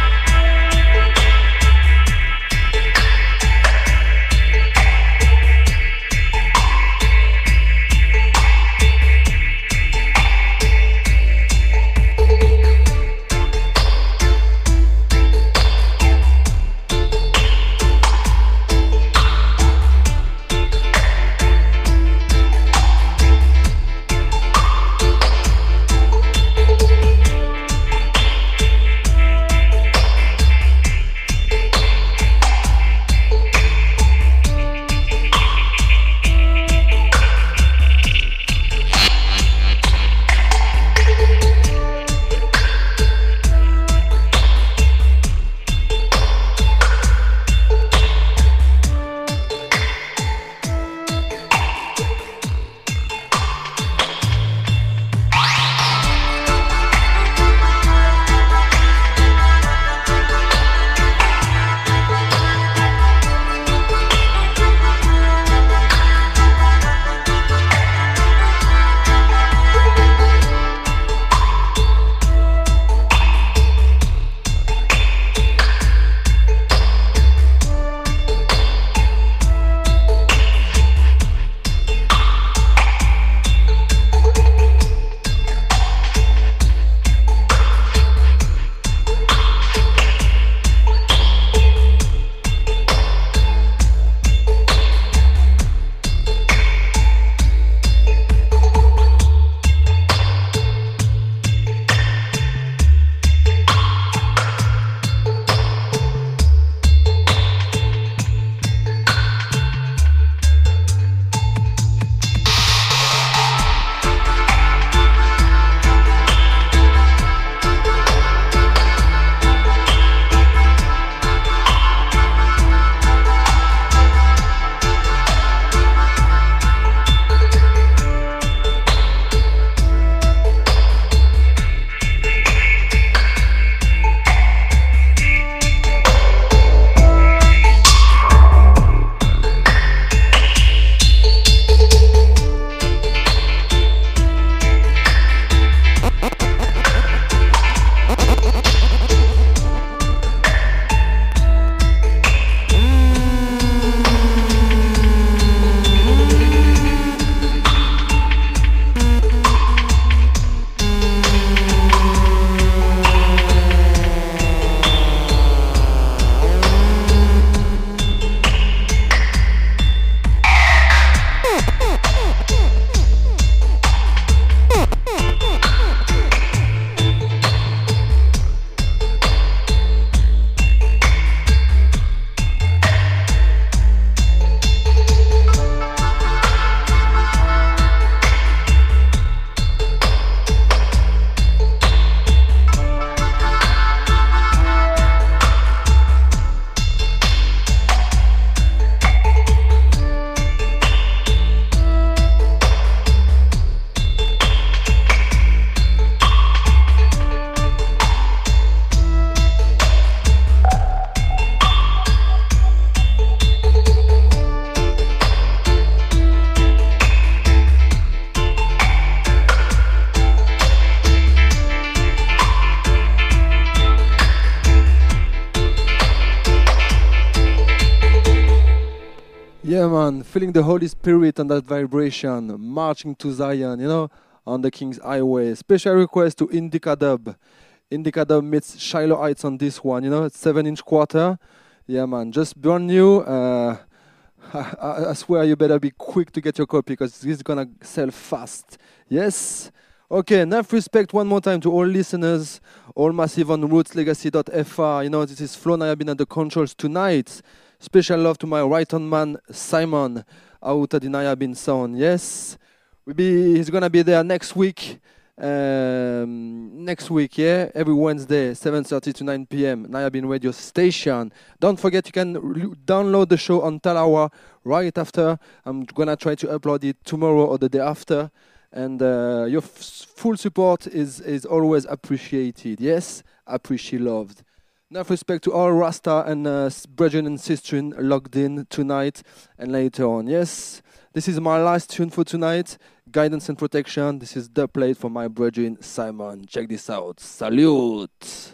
Yeah, man, feeling the Holy Spirit and that vibration, marching to Zion, you know, on the King's Highway. Special request to Indica Dub. Indica Dub meets Shilohites on this one, you know, it's 7-inch quarter. Yeah, man, just brand new. I swear you better be quick to get your copy because this is gonna sell fast. Yes, Okay, enough respect one more time to all listeners, all massive on rootslegacy.fr. You know, this is Flo Nayabin at the controls tonight. Special love to my right-hand man, Simon, out at the Nayabin sound. Yes, he's going to be there next week. Next week, yeah, every Wednesday, 7:30 to 9 p.m. Nayabin radio station. Don't forget, you can download the show on Talawa right after. I'm gonna try to upload it tomorrow or the day after, and your full support is always appreciated. Yes, appreciate loved. Enough respect to all Rasta and brethren and sisters logged in tonight and later on. Yes, this is my last tune for tonight. Guidance and Protection. This is the plate for my brethren Simon. Check this out. Salute.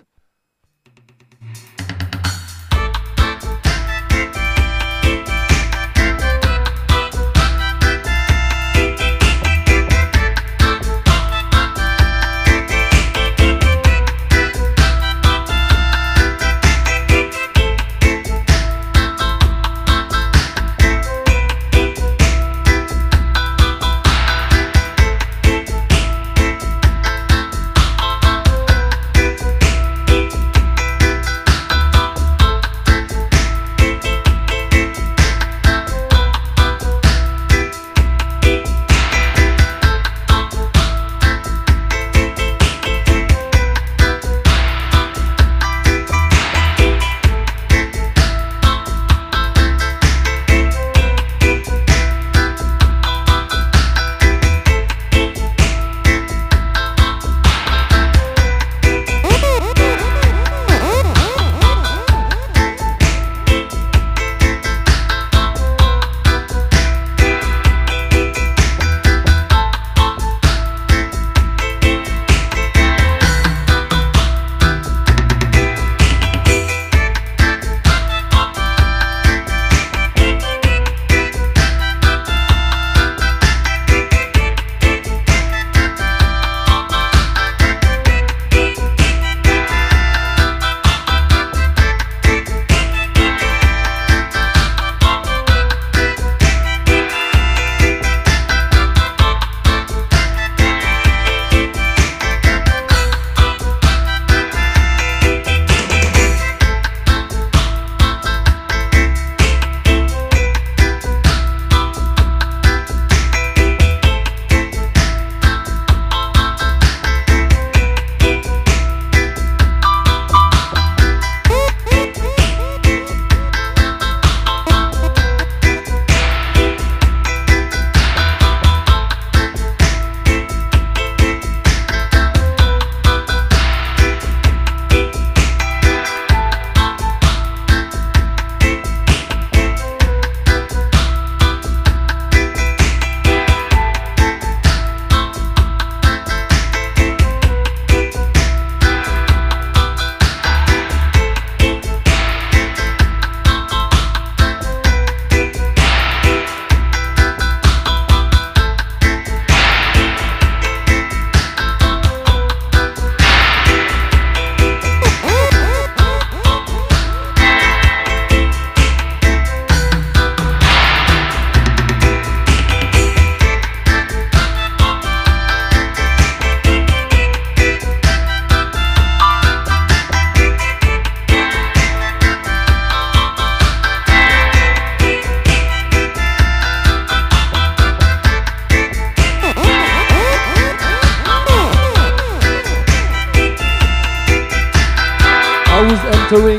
Entering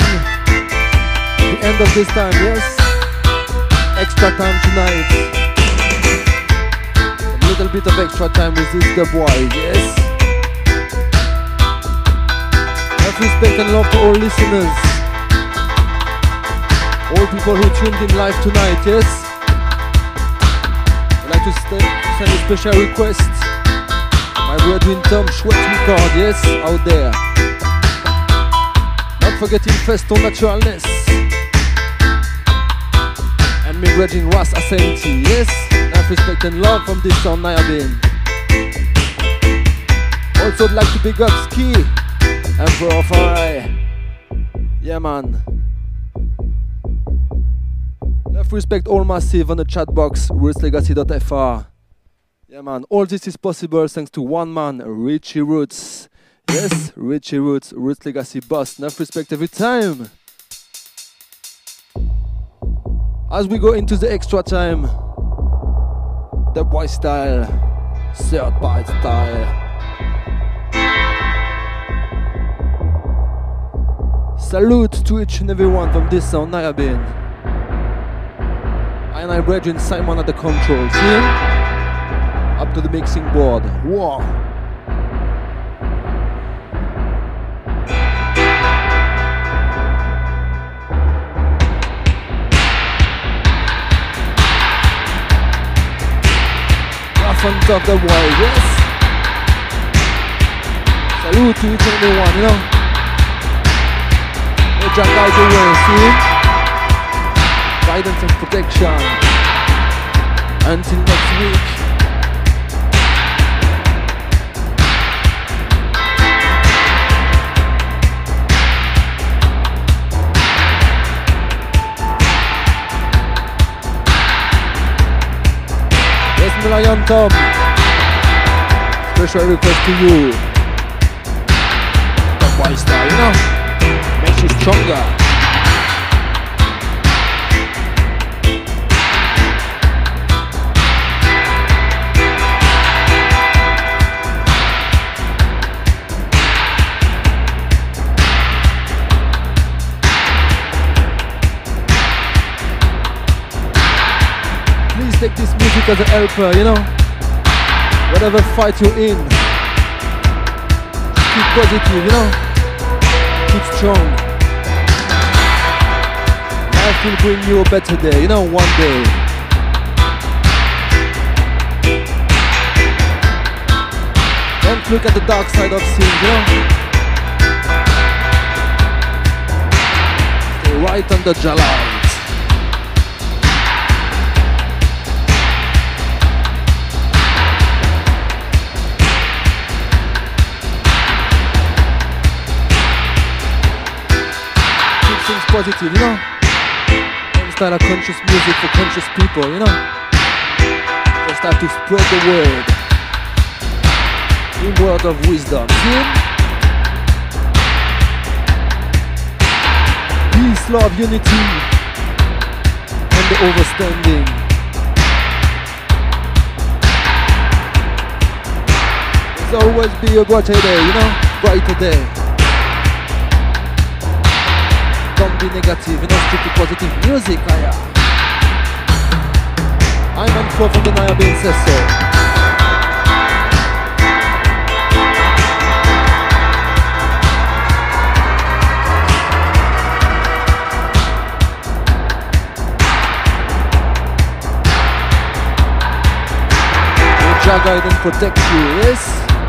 the end of this time, yes? Extra time tonight. A little bit of extra time with this dubwise, yes? Much respect and love to all listeners. All people who tuned in live tonight, yes? I'd like to send a special request. My brethren Tom Schwartz record, yes? Out there. Not forgetting Festo Naturalness and me brethren Ras Asenti, yes? Enough respect and love from this on Nayabin. Also I'd like to big up Ski and Profile. Yeah man. Enough respect all massive on the chat box, rootslegacy.fr. Yeah, man, all this is possible thanks to one man, Richie Roots. Yes, Richie Roots, Roots Legacy boss. Enough respect every time. As we go into the extra time, the boy style, third bite style. Salute to each and every one from this sound, Nayabin. And I brethren Simon at the controls. See him? Up to the mixing board. Whoa! Rough and tough the boy, yes! Salute to each and every one, you know? Jack guide the way, see him? Guidance and protection. Until next week. Yes, Lion Tom. Special request to you. The boy style, you know? Makes you stronger. Please take this music as a helper, you know? Whatever fight you're in, just keep positive, you know? Keep strong. Life will bring you a better day, you know, one day. Don't look at the dark side of things, you know. Stay right on the Jalite. Things positive, you know. One style of conscious music for conscious people, you know. Just have to spread the word. The word of wisdom. See? Peace, love, unity, and the overstanding. There's always be a brighter day, you know, brighter day. Don't be negative, you know, stick to positive music, Aya. I'm on 4 from the Naya Bean says so. May Jah guide and protect you, yes?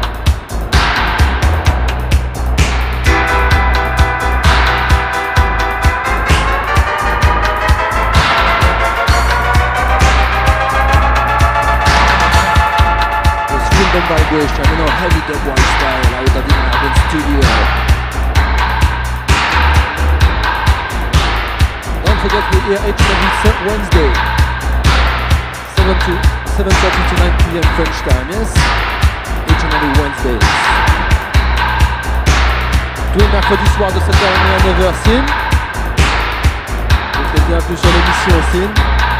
Vibration, you know, heavy dub one style. I would have been in studio. Don't forget we're here each and every Wednesday, 7:30 to 9 p.m. French time, yes? Each and every Wednesday. Tous les mercredis soirs de 7h30 à 9h, Sin. Vous êtes bienvenus sur l'émission, Sin.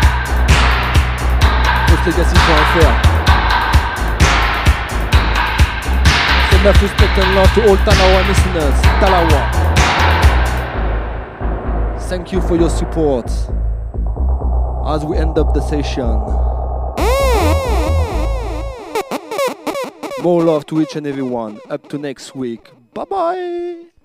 Postlegacy.fr. Enough respect and love to all Talawa listeners. Talawa. Thank you for your support as we end up the session. More love to each and every one. Up to next week. Bye bye.